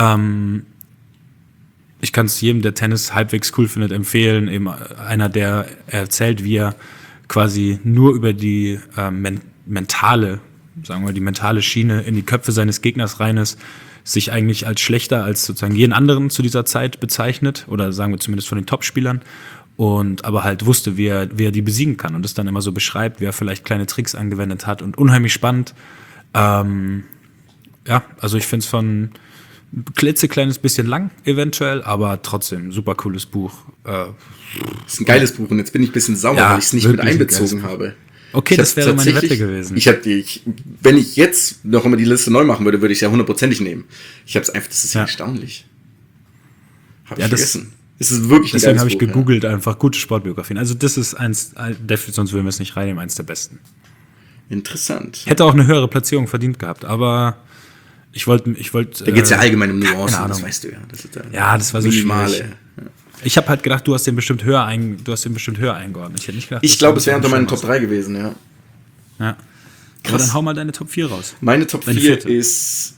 B: Ich kann es jedem, der Tennis halbwegs cool findet, empfehlen. Eben einer, der erzählt, wie er quasi nur über die mentale Schiene in die Köpfe seines Gegners rein ist, sich eigentlich als schlechter als sozusagen jeden anderen zu dieser Zeit bezeichnet, oder sagen wir zumindest von den Topspielern, und aber halt wusste, wie er die besiegen kann und das dann immer so beschreibt, wie er vielleicht kleine Tricks angewendet hat und unheimlich spannend. Also ich finde es von klitzekleines bisschen lang, eventuell, aber trotzdem, super cooles Buch.
C: Das ist ein geiles Buch und jetzt bin ich ein bisschen sauer,
B: Ja,
C: weil ich es nicht mit
B: wirklich ein
C: einbezogen
B: geiles
C: habe.
B: Okay,
C: Ich
B: das
C: hab's
B: wäre meine Wette
C: tatsächlich-
B: gewesen.
C: Wenn ich jetzt noch immer die Liste neu machen würde, würde ich es ja 100%ig nehmen. Ich habe es einfach, das ist ja
B: Ja.
C: erstaunlich. Habe
B: Ja,
C: ich
B: das-
C: vergessen. Es ist wirklich ein
B: Deswegen
C: geiles
B: habe ich
C: Buch,
B: gegoogelt, einfach gute Sportbiografien. Also das ist sonst würden wir es nicht reinnehmen, eins der besten.
C: Ja. Interessant.
B: Hätte auch eine höhere Platzierung verdient gehabt, aber ich wollte.
C: Da geht es ja allgemein um Nuancen,
B: keine
C: das
B: Ahnung.
C: weißt du ja. Das ist
B: Ja, das war so
C: minimale.
B: schwierig. Ich habe halt gedacht, du hast den bestimmt höher eingeordnet. Ich hätte nicht gedacht.
C: Ich
B: dass
C: glaube,
B: du
C: es wäre
B: den
C: unter meinen
B: schon
C: Top 3 gewesen, ja.
B: hast. Ja. Aber
C: Krass.
B: dann hau mal deine Top 4 raus.
C: Meine Top
B: Deine
C: 4
B: vierte.
C: ist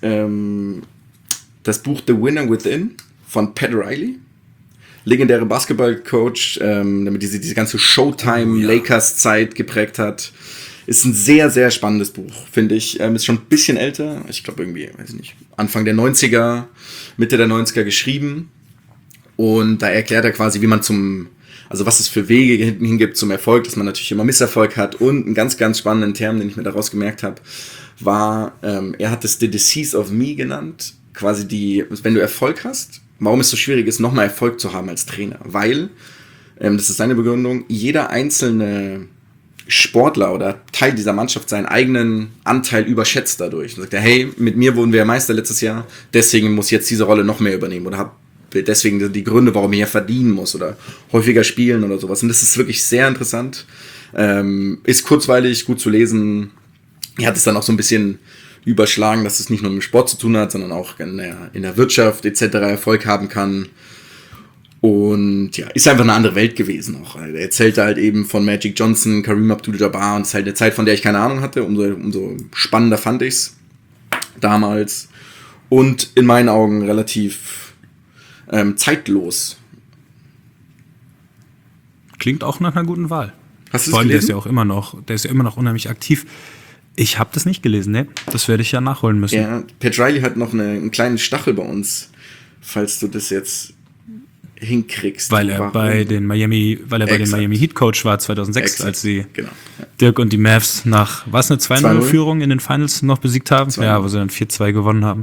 C: das Buch The Winner Within von Pat Riley. Legendäre Basketballcoach, damit diese ganze Showtime-Lakers-Zeit geprägt hat. Ist ein sehr, sehr spannendes Buch, finde ich. Ist schon ein bisschen älter. Ich glaube irgendwie, weiß ich nicht, Anfang der 90er, Mitte der 90er geschrieben. Und da erklärt er quasi, wie man also was es für Wege hinten gibt zum Erfolg, dass man natürlich immer Misserfolg hat. Und einen ganz, ganz spannenden Term, den ich mir daraus gemerkt habe, war, er hat es The Disease of Me genannt. Quasi wenn du Erfolg hast, warum es so schwierig ist, nochmal Erfolg zu haben als Trainer. Weil, das ist seine Begründung, jeder einzelne Sportler oder Teil dieser Mannschaft seinen eigenen Anteil überschätzt dadurch. Dann sagt er, hey, mit mir wurden wir Meister letztes Jahr, deswegen muss ich jetzt diese Rolle noch mehr übernehmen oder habe deswegen die Gründe, warum ich hier verdienen muss oder häufiger spielen oder sowas. Und das ist wirklich sehr interessant. Ist kurzweilig, gut zu lesen. Er hat es dann auch so ein bisschen überschlagen, dass es nicht nur mit dem Sport zu tun hat, sondern auch in der Wirtschaft etc. Erfolg haben kann. Und ja, ist einfach eine andere Welt gewesen auch. Er erzählte halt eben von Magic Johnson, Kareem Abdul-Jabbar und es ist halt eine Zeit, von der ich keine Ahnung hatte. Umso spannender fand ich es damals. Und in meinen Augen relativ zeitlos.
B: Klingt auch nach einer guten Wahl.
C: Hast du es
B: Vor allem, der
C: gelesen?
B: ist ja immer noch unheimlich aktiv. Ich habe das nicht gelesen, ne? Das werde ich ja nachholen müssen.
C: Ja, Pat Riley hat noch einen kleinen Stachel bei uns, falls du das jetzt hinkriegst.
B: Weil er bei den Miami Heat Coach war 2006,
C: Exakt.
B: als sie
C: Genau. Ja.
B: Dirk und die Mavs nach, was, eine 2-0-Führung in den Finals noch besiegt haben?
C: 2-0.
B: Ja, wo sie dann 4-2 gewonnen haben.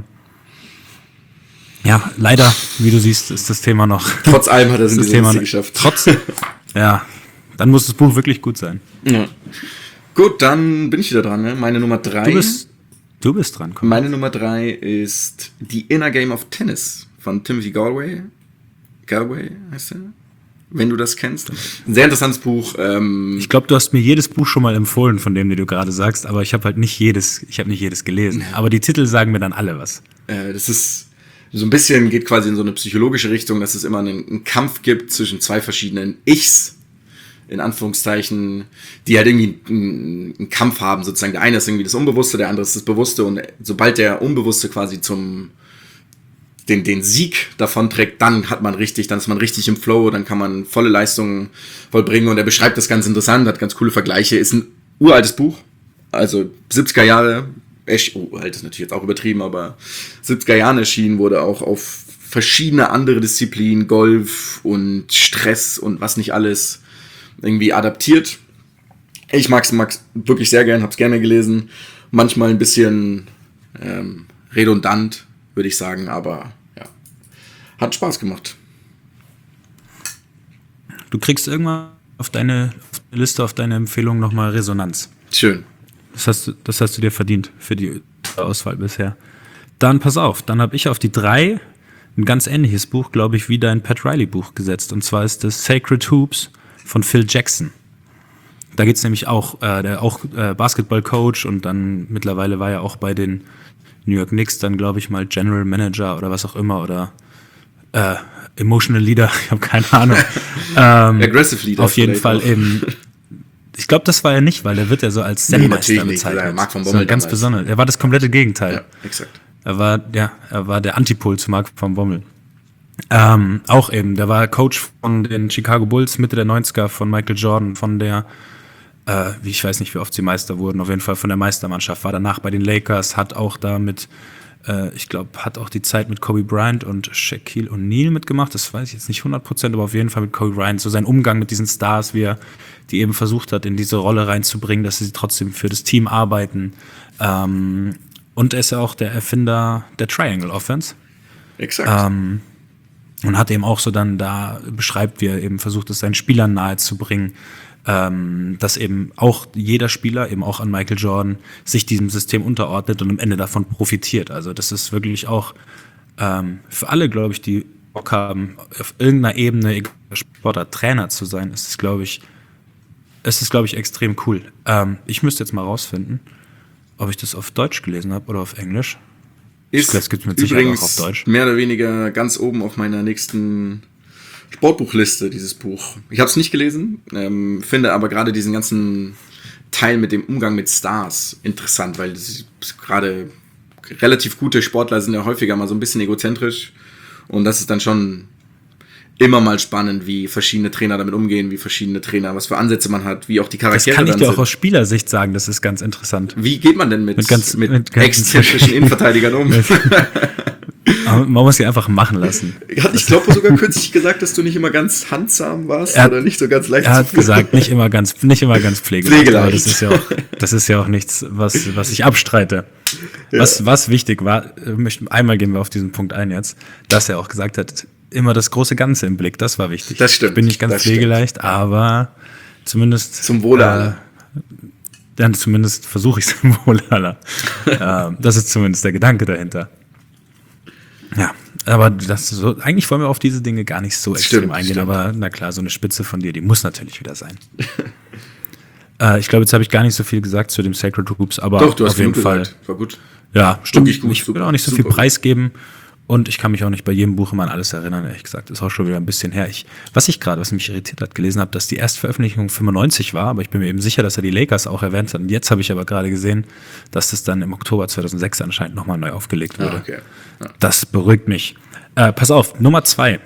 B: Ja, leider, wie du siehst, ist das Thema noch.
C: Trotz allem hat er es in
B: das
C: diese
B: Thema
C: Liste geschafft.
B: Trotz, ja, dann muss das Buch wirklich gut sein.
C: Ja. Gut, dann bin ich wieder dran. Ne? Meine Nummer 3.
B: Du bist dran, komm.
C: Meine Nummer 3 ist The Inner Game of Tennis von Timothy Galway. Galway heißt er? Wenn du das kennst. Ein sehr interessantes Buch.
B: Ich glaube, du hast mir jedes Buch schon mal empfohlen, von dem, die du gerade sagst, aber ich habe halt nicht jedes gelesen. Aber die Titel sagen mir dann alle was.
C: Das ist so ein bisschen, geht quasi in so eine psychologische Richtung, dass es immer einen Kampf gibt zwischen zwei verschiedenen Ichs, in Anführungszeichen, die halt irgendwie einen Kampf haben, sozusagen. Der eine ist irgendwie das Unbewusste, der andere ist das Bewusste und sobald der Unbewusste quasi den Sieg davon trägt, dann ist man richtig im Flow, dann kann man volle Leistungen vollbringen und er beschreibt das ganz interessant, hat ganz coole Vergleiche, ist ein uraltes Buch, also 70er Jahre, alt ist natürlich jetzt auch übertrieben, aber 70er Jahren erschienen, wurde auch auf verschiedene andere Disziplinen, Golf und Stress und was nicht alles irgendwie adaptiert. Ich mag's wirklich sehr gern, hab's gerne gelesen, manchmal ein bisschen redundant, würde ich sagen, aber ja, hat Spaß gemacht.
B: Du kriegst irgendwann auf deine Liste, auf deine Empfehlung nochmal Resonanz.
C: Schön.
B: Das hast du dir verdient für die Auswahl bisher. Dann pass auf, dann habe ich auf die 3 ein ganz ähnliches Buch, glaube ich, wie dein Pat Riley Buch gesetzt. Und zwar ist das Sacred Hoops von Phil Jackson. Da geht es nämlich auch, der auch Basketball-Coach und dann mittlerweile war er auch bei den New York Knicks dann, glaube ich, mal General Manager oder was auch immer oder Emotional Leader, ich habe keine Ahnung.
C: Aggressive Leader.
B: Auf jeden Fall
C: auch.
B: eben. Ich glaube, das war er nicht, weil er wird ja so als Zen-Meister
C: natürlich nicht,
B: bezeichnet.
C: weil er Marc von Bommel
B: So ganz
C: damals.
B: besonders. Er war das komplette Gegenteil.
C: Ja, exakt.
B: Er war der Antipol zu Marc von Bommel. Auch eben, der war Coach von den Chicago Bulls Mitte der 90er, von Michael Jordan, von der, ich weiß nicht, wie oft sie Meister wurden, auf jeden Fall von der Meistermannschaft, war danach bei den Lakers, hat auch damit, ich glaube, hat auch die Zeit mit Kobe Bryant und Shaquille O'Neal mitgemacht, das weiß ich jetzt nicht 100%, aber auf jeden Fall mit Kobe Bryant, so sein Umgang mit diesen Stars, wie er die eben versucht hat, in diese Rolle reinzubringen, dass sie trotzdem für das Team arbeiten. Und er ist ja auch der Erfinder der Triangle Offense.
C: Exakt.
B: Und hat eben auch so dann da beschreibt, wie er eben versucht, es seinen Spielern nahezubringen, dass eben auch jeder Spieler, eben auch an Michael Jordan, sich diesem System unterordnet und am Ende davon profitiert. Also das ist wirklich auch für alle, glaube ich, die Bock haben, auf irgendeiner Ebene, egal Sportler, Trainer zu sein, ist es, glaube ich, extrem cool. Ich müsste jetzt mal rausfinden, ob ich das auf Deutsch gelesen habe oder auf Englisch.
C: Ist
B: gibt's mit Sicherheit
C: übrigens
B: auch auf Deutsch.
C: mehr oder weniger ganz oben auf meiner nächsten Sportbuchliste, dieses Buch. Ich habe es nicht gelesen, finde aber gerade diesen ganzen Teil mit dem Umgang mit Stars interessant, weil gerade relativ gute Sportler sind ja häufiger mal so ein bisschen egozentrisch und das ist dann schon immer mal spannend, wie verschiedene Trainer damit umgehen, wie verschiedene Trainer, was für Ansätze man hat, wie auch die Charaktere
B: Das kann ich
C: dann
B: dir auch
C: sind.
B: aus Spielersicht sagen, das ist ganz interessant.
C: Wie geht man denn mit
B: ganz
C: exzentrischen Innenverteidigern um?
B: Aber man muss sie einfach machen lassen.
C: Ich glaube sogar kürzlich gesagt, dass du nicht immer ganz handsam warst oder nicht so ganz leicht.
B: Er hat gesagt, nicht immer ganz pflegeleicht.
C: Pflegeleicht.
B: Aber das ist ja auch nichts, was ich abstreite.
C: Ja.
B: Was wichtig war, einmal gehen wir auf diesen Punkt ein jetzt, dass er auch gesagt hat, immer das große Ganze im Blick, das war wichtig.
C: Das stimmt.
B: Ich bin nicht ganz pflegeleicht, aber zumindest
C: Zum Wohle aller.
B: Dann zumindest versuche ich es zum Wohle aller. Das ist zumindest der Gedanke dahinter. Ja, aber eigentlich wollen wir auf diese Dinge gar nicht so extrem eingehen, aber na klar, so eine Spitze von dir, die muss natürlich wieder sein. Ich glaube, jetzt habe ich gar nicht so viel gesagt zu dem Sacred Hoops, aber
C: Doch, du hast
B: auf jeden Fall.
C: Gesagt. War gut.
B: Ja, stimmt.
C: Gut,
B: Ich will auch nicht so viel preisgeben und ich kann mich auch nicht bei jedem Buch immer an alles erinnern, ehrlich gesagt. Ist auch schon wieder ein bisschen her. Was mich irritiert hat, gelesen habe, dass die Erstveröffentlichung 95 war, aber ich bin mir eben sicher, dass er die Lakers auch erwähnt hat. Und jetzt habe ich aber gerade gesehen, dass das dann im Oktober 2006 anscheinend nochmal neu aufgelegt wurde.
C: Okay. Ja.
B: Das beruhigt mich. Pass auf, Nummer 2.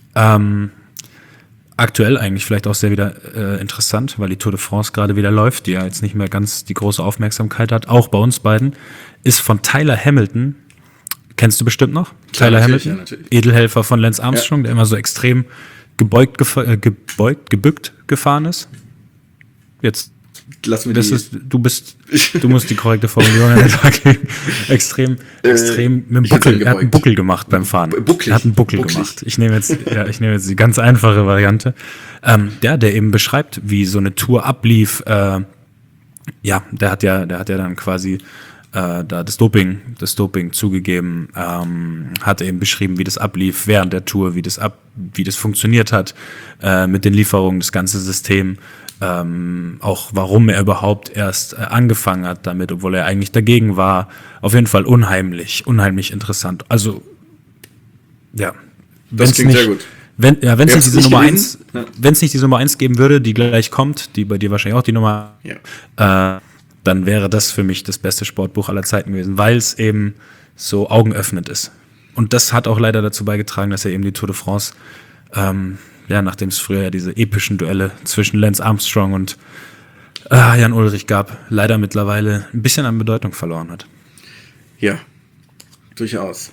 B: Aktuell eigentlich vielleicht auch sehr wieder interessant, weil die Tour de France gerade wieder läuft, die ja jetzt nicht mehr ganz die große Aufmerksamkeit hat, auch bei uns beiden, ist von Tyler Hamilton. Kennst du bestimmt noch?
C: Klar,
B: Tyler
C: natürlich,
B: Hamilton,
C: ja, natürlich.
B: Edelhelfer von Lance Armstrong, der immer so extrem gebückt gefahren ist. Jetzt,
C: Lass mir
B: du musst die korrekte Formulierung sagen. extrem mit dem Buckel. Er hat einen Buckel gemacht beim Fahren.
C: Bucklig.
B: Er hat einen Buckel gemacht. Ich nehme jetzt die ganz einfache Variante. Der eben beschreibt, wie so eine Tour ablief. Der hat ja dann quasi da das Doping zugegeben, hat eben beschrieben, wie das ablief während der Tour, wie das funktioniert hat, mit den Lieferungen, das ganze System, auch warum er überhaupt erst angefangen hat damit, obwohl er eigentlich dagegen war. Auf jeden Fall unheimlich interessant. Also, ja.
C: Das klingt sehr gut.
B: Wenn es nicht diese Nummer 1, wenn es nicht die Nummer 1 geben würde, die gleich kommt, die bei dir wahrscheinlich auch die Nummer, dann wäre das für mich das beste Sportbuch aller Zeiten gewesen, weil es eben so augenöffnend ist. Und das hat auch leider dazu beigetragen, dass er eben die Tour de France, nachdem es früher ja diese epischen Duelle zwischen Lance Armstrong und Jan Ullrich gab, leider mittlerweile ein bisschen an Bedeutung verloren hat.
C: Ja, durchaus.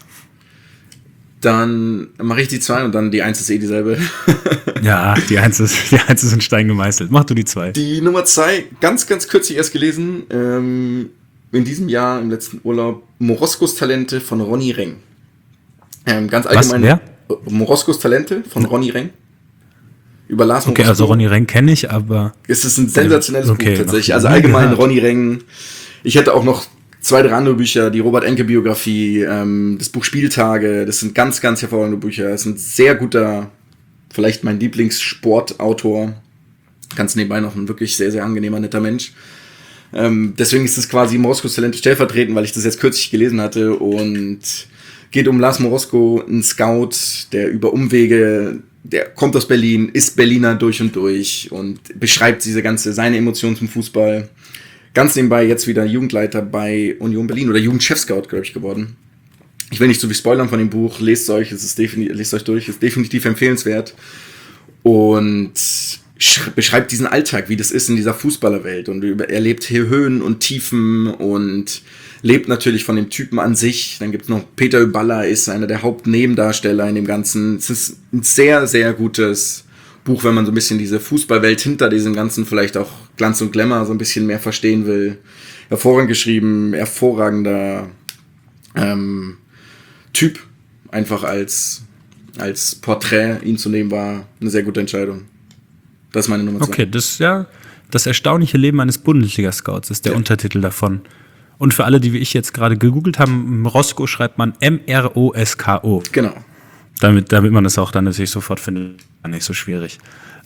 C: Dann mache ich die 2 und dann die 1 ist dieselbe.
B: Ja, die 1 ist in Stein gemeißelt. Mach du die 2.
C: Die Nummer 2, ganz, ganz kürzlich erst gelesen, in diesem Jahr, im letzten Urlaub, Moroskos Talente von Ronny Reng. Ganz allgemein.
B: Was, wer?
C: Moroskos Talente von Ronny Reng. Über Lars Morosko.
B: Okay, also Ronny Reng kenne ich, aber...
C: Es ist ein sensationelles Buch tatsächlich. Also
B: nie
C: allgemein
B: gehört.
C: Ronny Reng. Ich hätte auch noch 2, 3 andere Bücher, die Robert-Enke-Biografie, das Buch Spieltage, das sind ganz, ganz hervorragende Bücher. Es ist ein sehr guter, vielleicht mein Lieblingssportautor. Ganz nebenbei noch ein wirklich sehr, sehr angenehmer, netter Mensch. Deswegen ist es quasi Moroskos Talente stellvertretend, weil ich das jetzt kürzlich gelesen hatte und geht um Lars Morosko, ein Scout, der über Umwege, der kommt aus Berlin, ist Berliner durch und durch und beschreibt seine Emotionen zum Fußball. Ganz nebenbei jetzt wieder Jugendleiter bei Union Berlin oder Jugendchefscout, glaube ich, geworden. Ich will nicht so viel spoilern von dem Buch, lest euch durch, ist definitiv empfehlenswert. Und beschreibt diesen Alltag, wie das ist in dieser Fußballerwelt. Und er lebt hier Höhen und Tiefen und lebt natürlich von dem Typen an sich. Dann gibt es noch Peter Yballa, ist einer der Hauptnebendarsteller in dem Ganzen. Es ist ein sehr, sehr gutes Buch, wenn man so ein bisschen diese Fußballwelt hinter diesem Ganzen vielleicht auch Glanz und Glamour so ein bisschen mehr verstehen will. Hervorragend geschrieben, hervorragender Typ. einfach als Porträt ihn zu nehmen, war eine sehr gute Entscheidung. Das ist meine Nummer 2.
B: Okay, das ist ja das erstaunliche Leben eines Bundesliga-Scouts, ist der Untertitel davon. Und für alle, die wie ich jetzt gerade gegoogelt haben, Mrosko schreibt man M-R-O-S-K-O.
C: Genau.
B: Damit man das auch dann natürlich sofort findet, nicht so schwierig.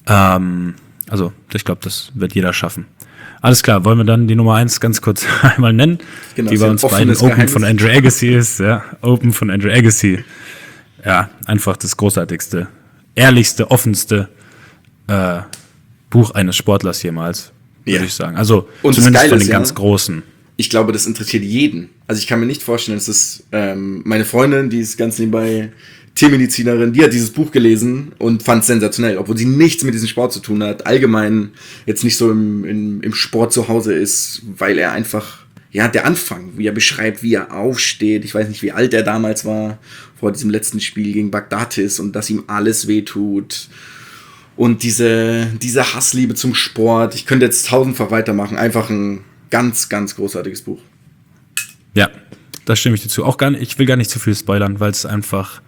B: Also, ich glaube, das wird jeder schaffen. Alles klar, wollen wir dann die Nummer 1 ganz kurz einmal nennen,
C: Genau,
B: die bei uns beiden Open
C: Geheimnis
B: von Andrew Agassi ist. Ja, Open von Andrew Agassi. Ja, einfach das großartigste, ehrlichste, offenste Buch eines Sportlers jemals, würde ich sagen. Also
C: und
B: zumindest
C: Geile
B: von den
C: ist,
B: ganz Großen.
C: Ich glaube, das interessiert jeden. Also ich kann mir nicht vorstellen, dass es meine Freundin, die ist ganz nebenbei Tiermedizinerin, die hat dieses Buch gelesen und fand es sensationell, obwohl sie nichts mit diesem Sport zu tun hat, allgemein jetzt nicht so im Sport zu Hause ist, weil er einfach, ja, der Anfang, wie er beschreibt, wie er aufsteht, ich weiß nicht, wie alt er damals war, vor diesem letzten Spiel gegen Baghdatis und dass ihm alles wehtut und diese Hassliebe zum Sport, ich könnte jetzt tausendfach weitermachen, einfach ein ganz, ganz großartiges Buch.
B: Ja, da stimme ich dir zu. Ich will gar nicht zu viel spoilern, weil es einfach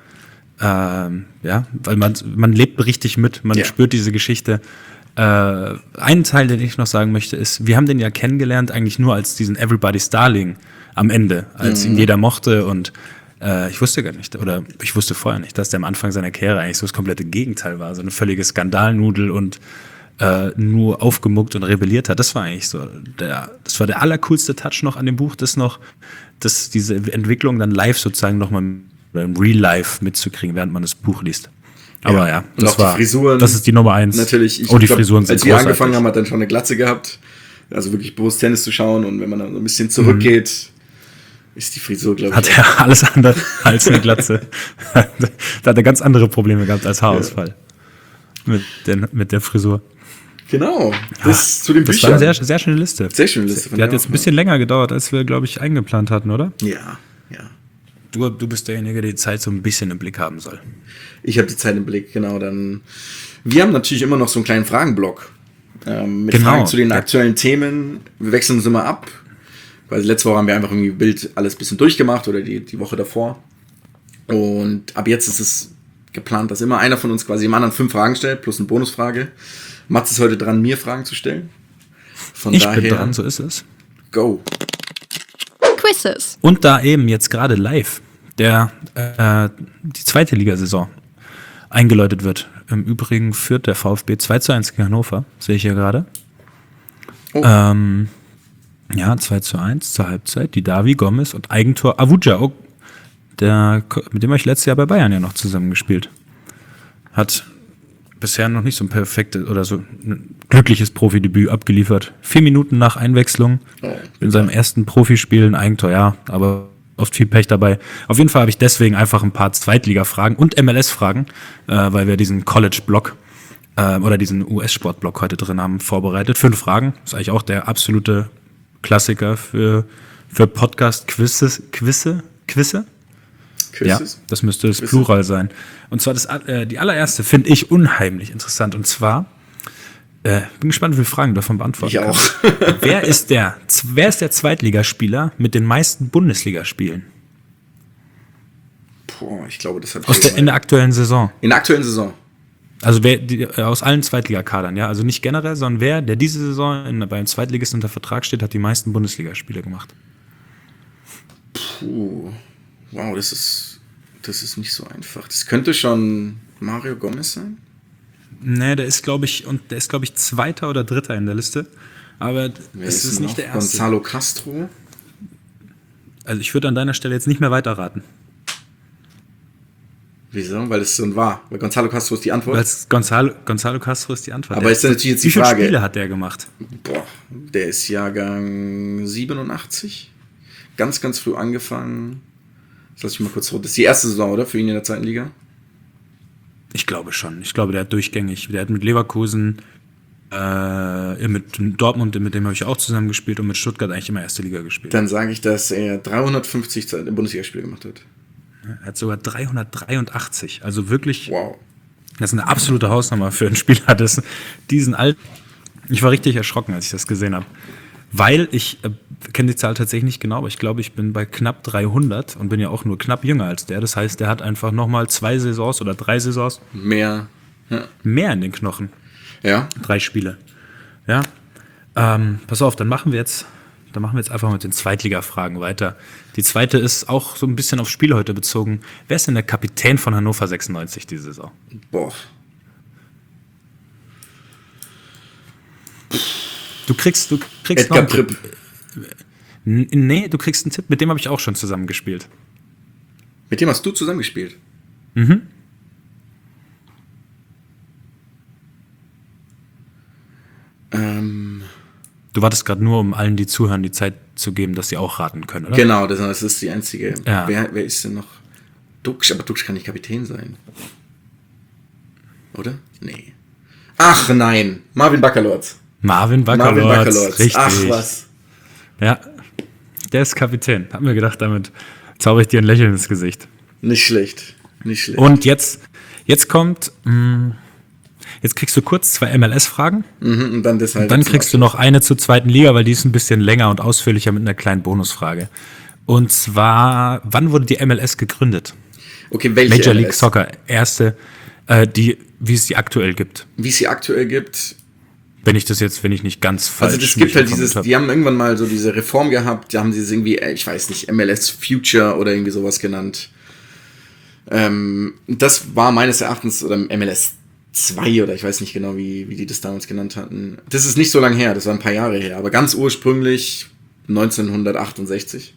B: weil man lebt richtig mit, man spürt diese Geschichte. Einen Teil, den ich noch sagen möchte, ist, wir haben den ja kennengelernt eigentlich nur als diesen Everybody's Darling am Ende, als ihn jeder mochte und ich wusste gar nicht, oder ich wusste vorher nicht, dass der am Anfang seiner Karriere eigentlich so das komplette Gegenteil war, so eine völlige Skandalnudel und nur aufgemuckt und rebelliert hat. Das war eigentlich so, das war der allercoolste Touch noch an dem Buch, diese Entwicklung dann live sozusagen nochmal im Real Life mitzukriegen, während man das Buch liest. Aber ja,
C: das war, die Frisuren,
B: das ist die Nummer 1.
C: Natürlich,
B: die Frisuren sind
C: als wir angefangen haben, hat er dann schon eine Glatze gehabt. Also wirklich bewusst Tennis zu schauen und wenn man dann so ein bisschen zurückgeht, ist die Frisur, glaube ich.
B: Hat er alles andere als eine Glatze. Da hat er ganz andere Probleme gehabt als Haarausfall. Mit der Frisur.
C: Genau, das zu den Büchern.
B: Das war eine sehr, sehr schöne Liste.
C: Sehr schöne Liste.
B: Die hat jetzt ein bisschen länger gedauert, als wir, glaube ich, eingeplant hatten, oder?
C: Ja.
B: Du bist derjenige, der die Zeit so ein bisschen im Blick haben soll.
C: Ich habe die Zeit im Blick, genau. Wir haben natürlich immer noch so einen kleinen Fragenblock mit Fragen zu den aktuellen Themen. Wir wechseln uns immer ab. Weil letzte Woche haben wir einfach irgendwie Bild alles ein bisschen durchgemacht oder die Woche davor. Und ab jetzt ist es geplant, dass immer einer von uns quasi dem anderen 5 Fragen stellt, plus eine Bonusfrage. Mats ist heute dran, mir Fragen zu stellen. Von daher,
B: bin dran, so ist es.
C: Go.
A: Quizzes.
B: Und da eben jetzt gerade live die zweite Ligasaison eingeläutet wird. Im Übrigen führt der VfB 2:1 gegen Hannover, sehe ich hier gerade.
C: Oh.
B: 2:1 zur Halbzeit. Die Davi, Gomez und Eigentor Avuja, mit dem habe ich letztes Jahr bei Bayern ja noch zusammengespielt. Hat bisher noch nicht so ein perfektes oder so ein glückliches Profidebüt abgeliefert. 4 Minuten nach Einwechslung in seinem ersten Profispiel ein Eigentor, ja, aber oft viel Pech dabei. Auf jeden Fall habe ich deswegen einfach ein paar Zweitliga-Fragen und MLS-Fragen, weil wir diesen College-Block oder diesen US-Sport-Block heute drin haben, vorbereitet. 5 Fragen, ist eigentlich auch der absolute Klassiker für Podcast-Quizze? Ja, das müsste das Plural sein. Und zwar die allererste finde ich unheimlich interessant. Und zwar, bin gespannt, wie viele Fragen du davon beantworten kannst.
C: Ich auch.
B: Wer ist der Zweitligaspieler mit den meisten Bundesligaspielen?
C: Ich glaube, das habe ich
B: in der aktuellen Saison.
C: In der aktuellen Saison?
B: Also aus allen Zweitligakadern, ja. Also nicht generell, sondern der diese Saison beim Zweitligisten unter Vertrag steht, hat die meisten Bundesligaspiele gemacht.
C: Wow, das ist nicht so einfach. Das könnte schon Mario Gomez sein?
B: Nee, der ist, glaube ich, Zweiter oder Dritter in der Liste. Aber es ist nicht der Erste.
C: Gonzalo Castro?
B: Also ich würde an deiner Stelle jetzt nicht mehr weiterraten.
C: Wieso? Weil es so war. Weil Gonzalo Castro ist die Antwort?
B: Weil Gonzalo Castro ist die Antwort.
C: Aber ist natürlich jetzt die Frage.
B: Wie viele Spiele hat der gemacht?
C: Der ist Jahrgang 87. Ganz, ganz früh angefangen. Lass mich mal kurz zurück. Das ist die erste Saison, oder? Für ihn in der zweiten Liga?
B: Ich glaube schon. Ich glaube, der hat durchgängig. Der hat mit Leverkusen, mit Dortmund, mit dem habe ich auch zusammen gespielt und mit Stuttgart eigentlich immer erste Liga gespielt.
C: Dann sage ich, dass er 350 Bundesligaspiele gemacht hat.
B: Er hat sogar 383. Also wirklich.
C: Wow.
B: Das ist eine absolute Hausnummer für einen Spieler. Ich war richtig erschrocken, als ich das gesehen habe. Weil ich kenne die Zahl tatsächlich nicht genau, aber ich glaube, ich bin bei knapp 300 und bin ja auch nur knapp jünger als der. Das heißt, der hat einfach nochmal 2 Saisons oder 3 Saisons
C: Mehr. Ja.
B: mehr in den Knochen.
C: Ja.
B: 3 Spiele. Ja. Pass auf, dann machen wir jetzt einfach mit den Zweitliga-Fragen weiter. Die zweite ist auch so ein bisschen auf Spiele heute bezogen. Wer ist denn der Kapitän von Hannover 96 diese Saison?
C: Boah.
B: Du kriegst
C: Edgar Pripp.
B: Nee, du kriegst einen Tipp, mit dem habe ich auch schon zusammengespielt.
C: Mit dem hast du zusammengespielt?
B: Mhm. Du wartest gerade nur, um allen, die zuhören, die Zeit zu geben, dass sie auch raten können, oder?
C: Genau, das ist die einzige.
B: Ja.
C: Wer ist denn noch? Duxch, aber Duxch kann nicht Kapitän sein. Oder? Nee. Ach nein, Marvin Baccalords.
B: Marvin Baccalords, richtig.
C: Ach was.
B: Ja, der ist Kapitän. Hab mir gedacht, damit zauber ich dir ein Lächeln ins Gesicht.
C: Nicht schlecht.
B: Und jetzt kommt, jetzt kriegst du kurz 2 MLS-Fragen.
C: Und dann deshalb.
B: Und dann kriegst du noch eine zur zweiten Liga, weil die ist ein bisschen länger und ausführlicher mit einer kleinen Bonusfrage. Und zwar, wann wurde die MLS gegründet?
C: Okay, welche
B: Major League
C: MLS?
B: Soccer, erste, wie es die aktuell gibt.
C: Wie es sie aktuell gibt.
B: Wenn ich nicht ganz falsch
C: Also das gibt halt
B: informiert hab.
C: die haben irgendwann mal so diese Reform gehabt, da haben sie es irgendwie, ich weiß nicht, MLS Future oder irgendwie sowas genannt. Das war meines Erachtens, oder MLS 2 oder ich weiß nicht genau, wie die das damals genannt hatten. Das ist nicht so lange her, das war ein paar Jahre her, aber ganz ursprünglich 1968.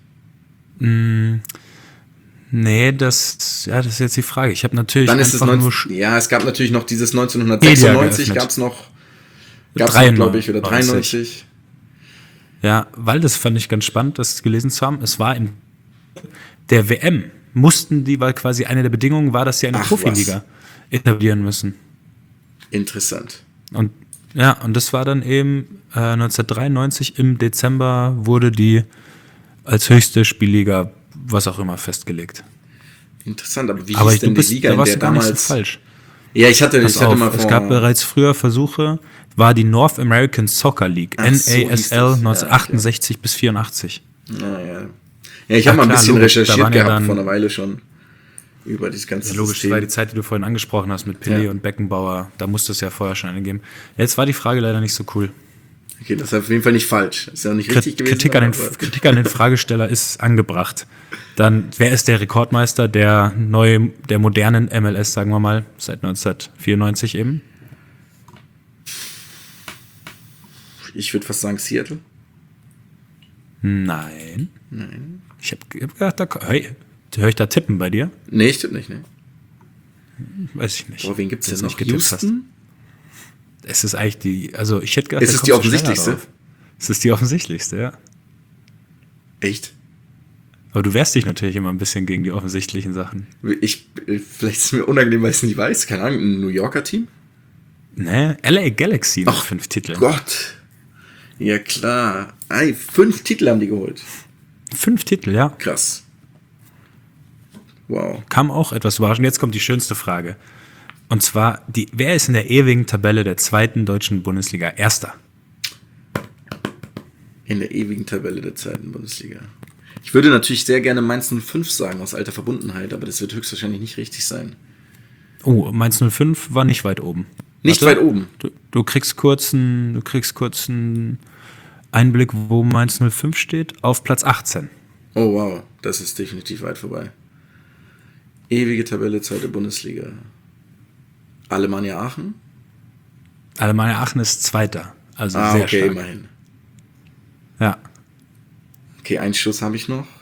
B: Nee, das ist jetzt die Frage. Ich habe natürlich
C: Dann ist es es gab natürlich noch dieses 1996 gab's noch, glaube ich, oder 93.
B: Ja, weil das fand ich ganz spannend, das gelesen zu haben. Es war in der WM mussten die, weil quasi eine der Bedingungen war, dass sie eine Profiliga etablieren müssen.
C: Interessant.
B: Und das war dann eben 1993 im Dezember wurde die als höchste Spielliga, was auch immer, festgelegt.
C: Interessant, aber wie hieß denn die Liga,
B: da
C: in
B: warst
C: der
B: du gar nicht
C: damals...
B: so falsch.
C: Ja, ich hatte mal
B: Es gab bereits früher Versuche, war die North American Soccer League,
C: Ach, so hieß das.
B: NASL, 1968 bis 84.
C: Naja. Ja, ich habe mal ein bisschen
B: logisch,
C: recherchiert gehabt vor einer Weile schon über dieses ganze
B: Ja, logisch, das
C: System.
B: war die Zeit, die du vorhin angesprochen hast mit Pelé und Beckenbauer. Da musste es ja vorher schon eine geben. Jetzt war die Frage leider nicht so cool.
C: Okay, das ist auf jeden Fall nicht falsch. Ist ja nicht richtig gewesen.
B: Kritik an den Fragesteller ist angebracht. Dann, wer ist der Rekordmeister der modernen MLS, sagen wir mal, seit 1994 eben?
C: Ich würde fast sagen Seattle.
B: Nein. Ich hab gedacht, höre ich da tippen bei dir?
C: Nee, ich tippe nicht, ne.
B: Weiß ich nicht.
C: Boah, wen gibt's
B: Wenn
C: denn
B: du
C: noch?
B: nicht getippt hast. Es ist eigentlich ich hätte gedacht,
C: Es ist die offensichtlichste.
B: Es ist die offensichtlichste, ja.
C: Echt?
B: Aber du wehrst dich natürlich immer ein bisschen gegen die offensichtlichen Sachen.
C: Vielleicht ist es mir unangenehm, weil ich es nicht weiß. Keine Ahnung, ein New Yorker Team?
B: Ne, LA Galaxy mit 5 Titeln.
C: Gott. Ja, klar. 5 Titel haben die geholt.
B: 5 Titel, ja.
C: Krass. Wow.
B: Kam auch etwas überraschend. Jetzt kommt die schönste Frage. Und zwar, wer ist in der ewigen Tabelle der 2. deutschen Bundesliga Erster?
C: In der ewigen Tabelle der 2. Bundesliga. Ich würde natürlich sehr gerne Mainz 05 sagen, aus alter Verbundenheit, aber das wird höchstwahrscheinlich nicht richtig sein.
B: Oh, Mainz 05 war nicht weit oben.
C: Nicht weit oben?
B: Du kriegst kurz einen Einblick, wo Mainz 05 steht, auf Platz 18.
C: Oh wow, das ist definitiv weit vorbei. Ewige Tabelle, 2. Bundesliga. Alemannia Aachen?
B: Alemannia Aachen ist Zweiter, also sehr
C: okay,
B: stark.
C: Immerhin.
B: Ja.
C: Okay, einen Schuss habe ich noch.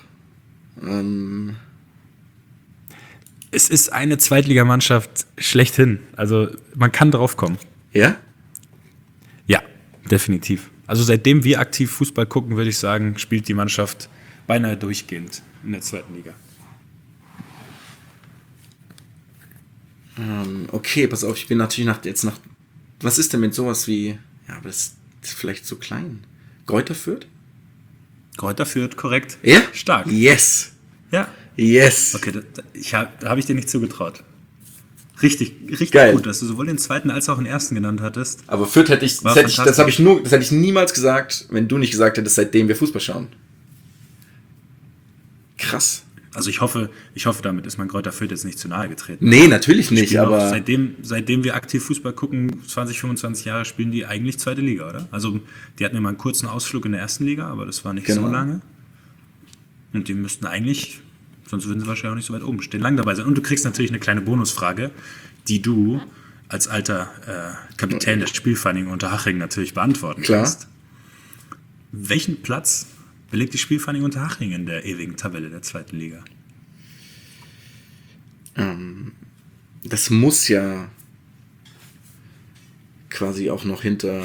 B: Es ist eine Zweitligamannschaft schlechthin. Also man kann drauf kommen.
C: Ja?
B: Ja, definitiv. Also seitdem wir aktiv Fußball gucken, würde ich sagen, spielt die Mannschaft beinahe durchgehend in der 2. Liga.
C: Okay, pass auf, ich bin natürlich nach... Was ist denn mit sowas wie... Ja, aber das ist vielleicht zu klein. Greuther Fürth?
B: Greuther Fürth, korrekt.
C: Ja?
B: Stark.
C: Yes.
B: Ja.
C: Yes.
B: Okay, da habe ich dir nicht zugetraut. Richtig
C: Geil.
B: gut, dass du sowohl den zweiten als auch den ersten genannt hattest.
C: Aber Fürth hätte ich,
B: War
C: das hätte
B: fantastisch.
C: ich niemals gesagt, wenn du nicht gesagt hättest, seitdem wir Fußball schauen. Krass.
B: Also ich hoffe, damit ist mein Kräuter Fürth jetzt nicht zu nahe getreten.
C: Nee, natürlich nicht,
B: Spielen
C: aber
B: auch, seitdem wir aktiv Fußball gucken, 20, 25 Jahre, spielen die eigentlich zweite Liga, oder? Also die hatten immer einen kurzen Ausflug in der ersten Liga, aber das war nicht
C: Genau.
B: so lange. Und die müssten eigentlich, sonst würden sie wahrscheinlich auch nicht so weit oben stehen, lang dabei sein. Und du kriegst natürlich eine kleine Bonusfrage, die du als alter Kapitän der Spielvereinigung Unterhaching natürlich beantworten
C: Klar.
B: kannst. Welchen Platz belegt die Spielvereinigung Unterhaching in der ewigen Tabelle der zweiten Liga?
C: das muss ja quasi auch noch hinter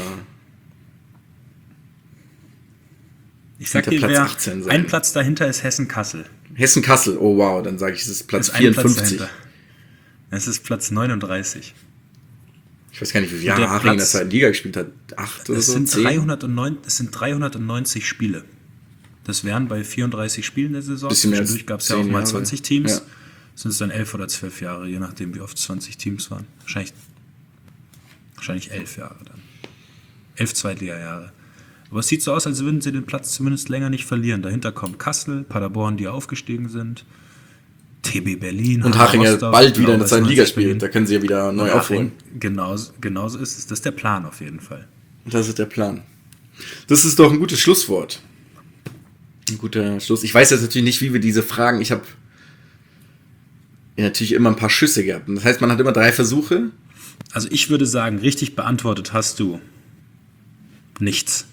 B: Ich sag
C: hinter
B: dir,
C: Platz
B: wer
C: 18 sein.
B: ein Platz dahinter ist Hessen-Kassel.
C: Hessen-Kassel. Oh wow, dann sage ich, es ist Platz
B: Ist ein Platz
C: 54.
B: dahinter. Es ist Platz 39.
C: Ich weiß gar nicht, wie viele
B: Und der
C: Jahre Haching in der
B: Platz-
C: zweiten Liga gespielt hat. 8 oder
B: Es
C: so?
B: sind
C: 10?
B: 390 Spiele. Das wären bei 34 Spielen der Saison.
C: Bisschen mehr als
B: Zwischendurch gab es ja
C: 10
B: auch mal
C: Jahre.
B: 20 Teams.
C: Ja.
B: Sind es dann 11 oder 12 Jahre, je nachdem, wie oft 20 Teams waren. Wahrscheinlich 11 Jahre dann. 11 Zweitliga-Jahre. Aber es sieht so aus, als würden sie den Platz zumindest länger nicht verlieren. Dahinter kommen Kassel, Paderborn, die aufgestiegen sind, TB Berlin.
C: Und
B: Hansa
C: Haching ja
B: Rostock,
C: bald wieder in der
B: Blau-Weiß
C: zweiten Liga
B: 90 Berlin.
C: spielt. Da können sie ja wieder neu
B: Haching,
C: aufholen.
B: genauso ist es. Das ist der Plan auf jeden Fall.
C: Das ist der Plan. Das ist doch ein gutes Schlusswort. Ein guter Schluss. Ich weiß jetzt natürlich nicht, wie wir diese Fragen. Ich habe natürlich immer ein paar Schüsse gehabt. Das heißt, man hat immer 3 Versuche.
B: Also ich würde sagen, richtig beantwortet hast du nichts.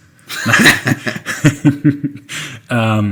B: Ja,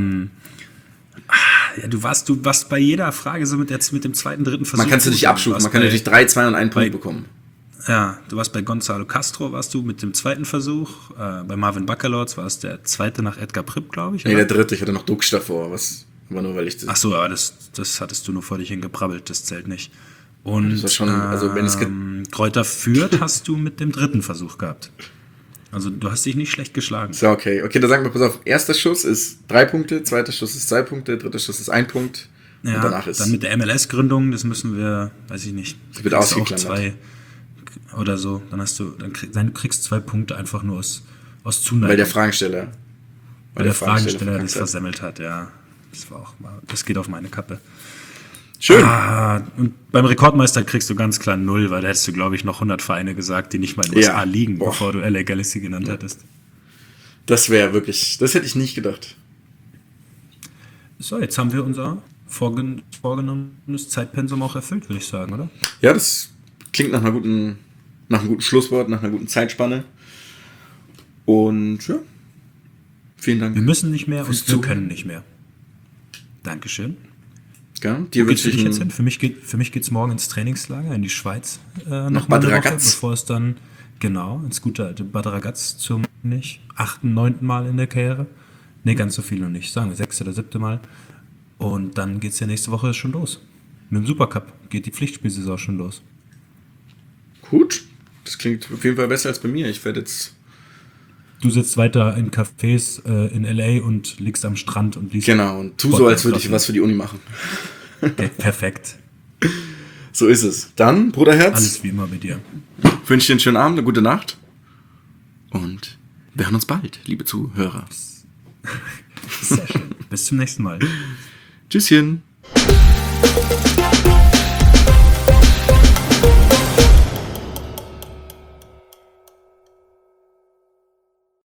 B: du warst bei jeder Frage so mit dem zweiten, dritten Versuch.
C: Man kann es nicht abstufen. Man kann natürlich 3, 2 und 1 Punkt bekommen.
B: Ja, du warst bei Gonzalo Castro, warst du mit dem zweiten Versuch. Bei Marvin Baccalords war es der zweite nach Edgar Pripp, glaube ich.
C: Nee,
B: oder?
C: der dritte. Ich hatte noch Duxch davor. Aber nur, weil ich das...
B: Ach so, aber das hattest du nur vor dich hingebrabbelt, das zählt nicht. Und
C: Das war schon, also wenn es
B: Kräuter Fürth hast du mit dem dritten Versuch gehabt. Also du hast dich nicht schlecht geschlagen.
C: So, okay. Okay, dann sagen wir, pass auf. Erster Schuss ist 3 Punkte, zweiter Schuss ist 2 Punkte, dritter Schuss ist 1 Punkt.
B: Ja,
C: und danach ist...
B: dann mit der MLS-Gründung, das müssen wir, weiß ich nicht.
C: Das wird
B: kriegst du auch
C: ausgeklammert.
B: 2 oder so. Du kriegst 2 Punkte einfach nur aus Zuneigung.
C: Weil der Fragensteller...
B: Weil der Fragesteller
C: verkackt
B: das
C: hat.
B: versemmelt hat, ja. Das geht auf meine Kappe.
C: Schön.
B: Und beim Rekordmeister kriegst du ganz klar 0, weil da hättest du, glaube ich, noch 100 Vereine gesagt, die nicht mal in den
C: Ja.
B: USA liegen,
C: Boah.
B: bevor du LA Galaxy genannt hättest.
C: Das wäre wirklich... Das hätte ich nicht gedacht.
B: So, jetzt haben wir unser vorgenommenes Zeitpensum auch erfüllt, würde ich sagen, oder?
C: Ja, das klingt nach einem guten Schlusswort, nach einer guten Zeitspanne. Und ja, vielen Dank.
B: Wir müssen nicht mehr und
C: Fürs
B: wir
C: Zuhören.
B: können nicht mehr. Dankeschön.
C: Ja, dir
B: Wo geht's
C: wünsche
B: für
C: ich
B: dich jetzt hin?
C: einen,
B: Für mich geht's morgen ins Trainingslager in die Schweiz.
C: Nach
B: Mal
C: Bad
B: eine Woche,
C: Ragaz.
B: bevor es dann, genau, ins gute alte Bad Ragaz zum 8., 9. Mal in der Karriere. Ne, ganz so viel noch nicht. Sagen wir 6. oder 7. Mal. Und dann geht's ja nächste Woche schon los. Mit dem Supercup geht die Pflichtspielsaison schon los.
C: Gut, das klingt auf jeden Fall besser als bei mir. Ich werde jetzt...
B: Du sitzt weiter in Cafés in L.A. und liegst am Strand und liest.
C: Genau, und tu so, als würde ich was für die Uni machen.
B: Okay, perfekt.
C: So ist es. Dann, Bruderherz,
B: Alles wie immer bei dir.
C: wünsche dir einen schönen Abend, eine gute Nacht. Und wir hören uns bald, liebe Zuhörer.
B: Sehr schön. Bis zum nächsten Mal.
C: Tschüsschen.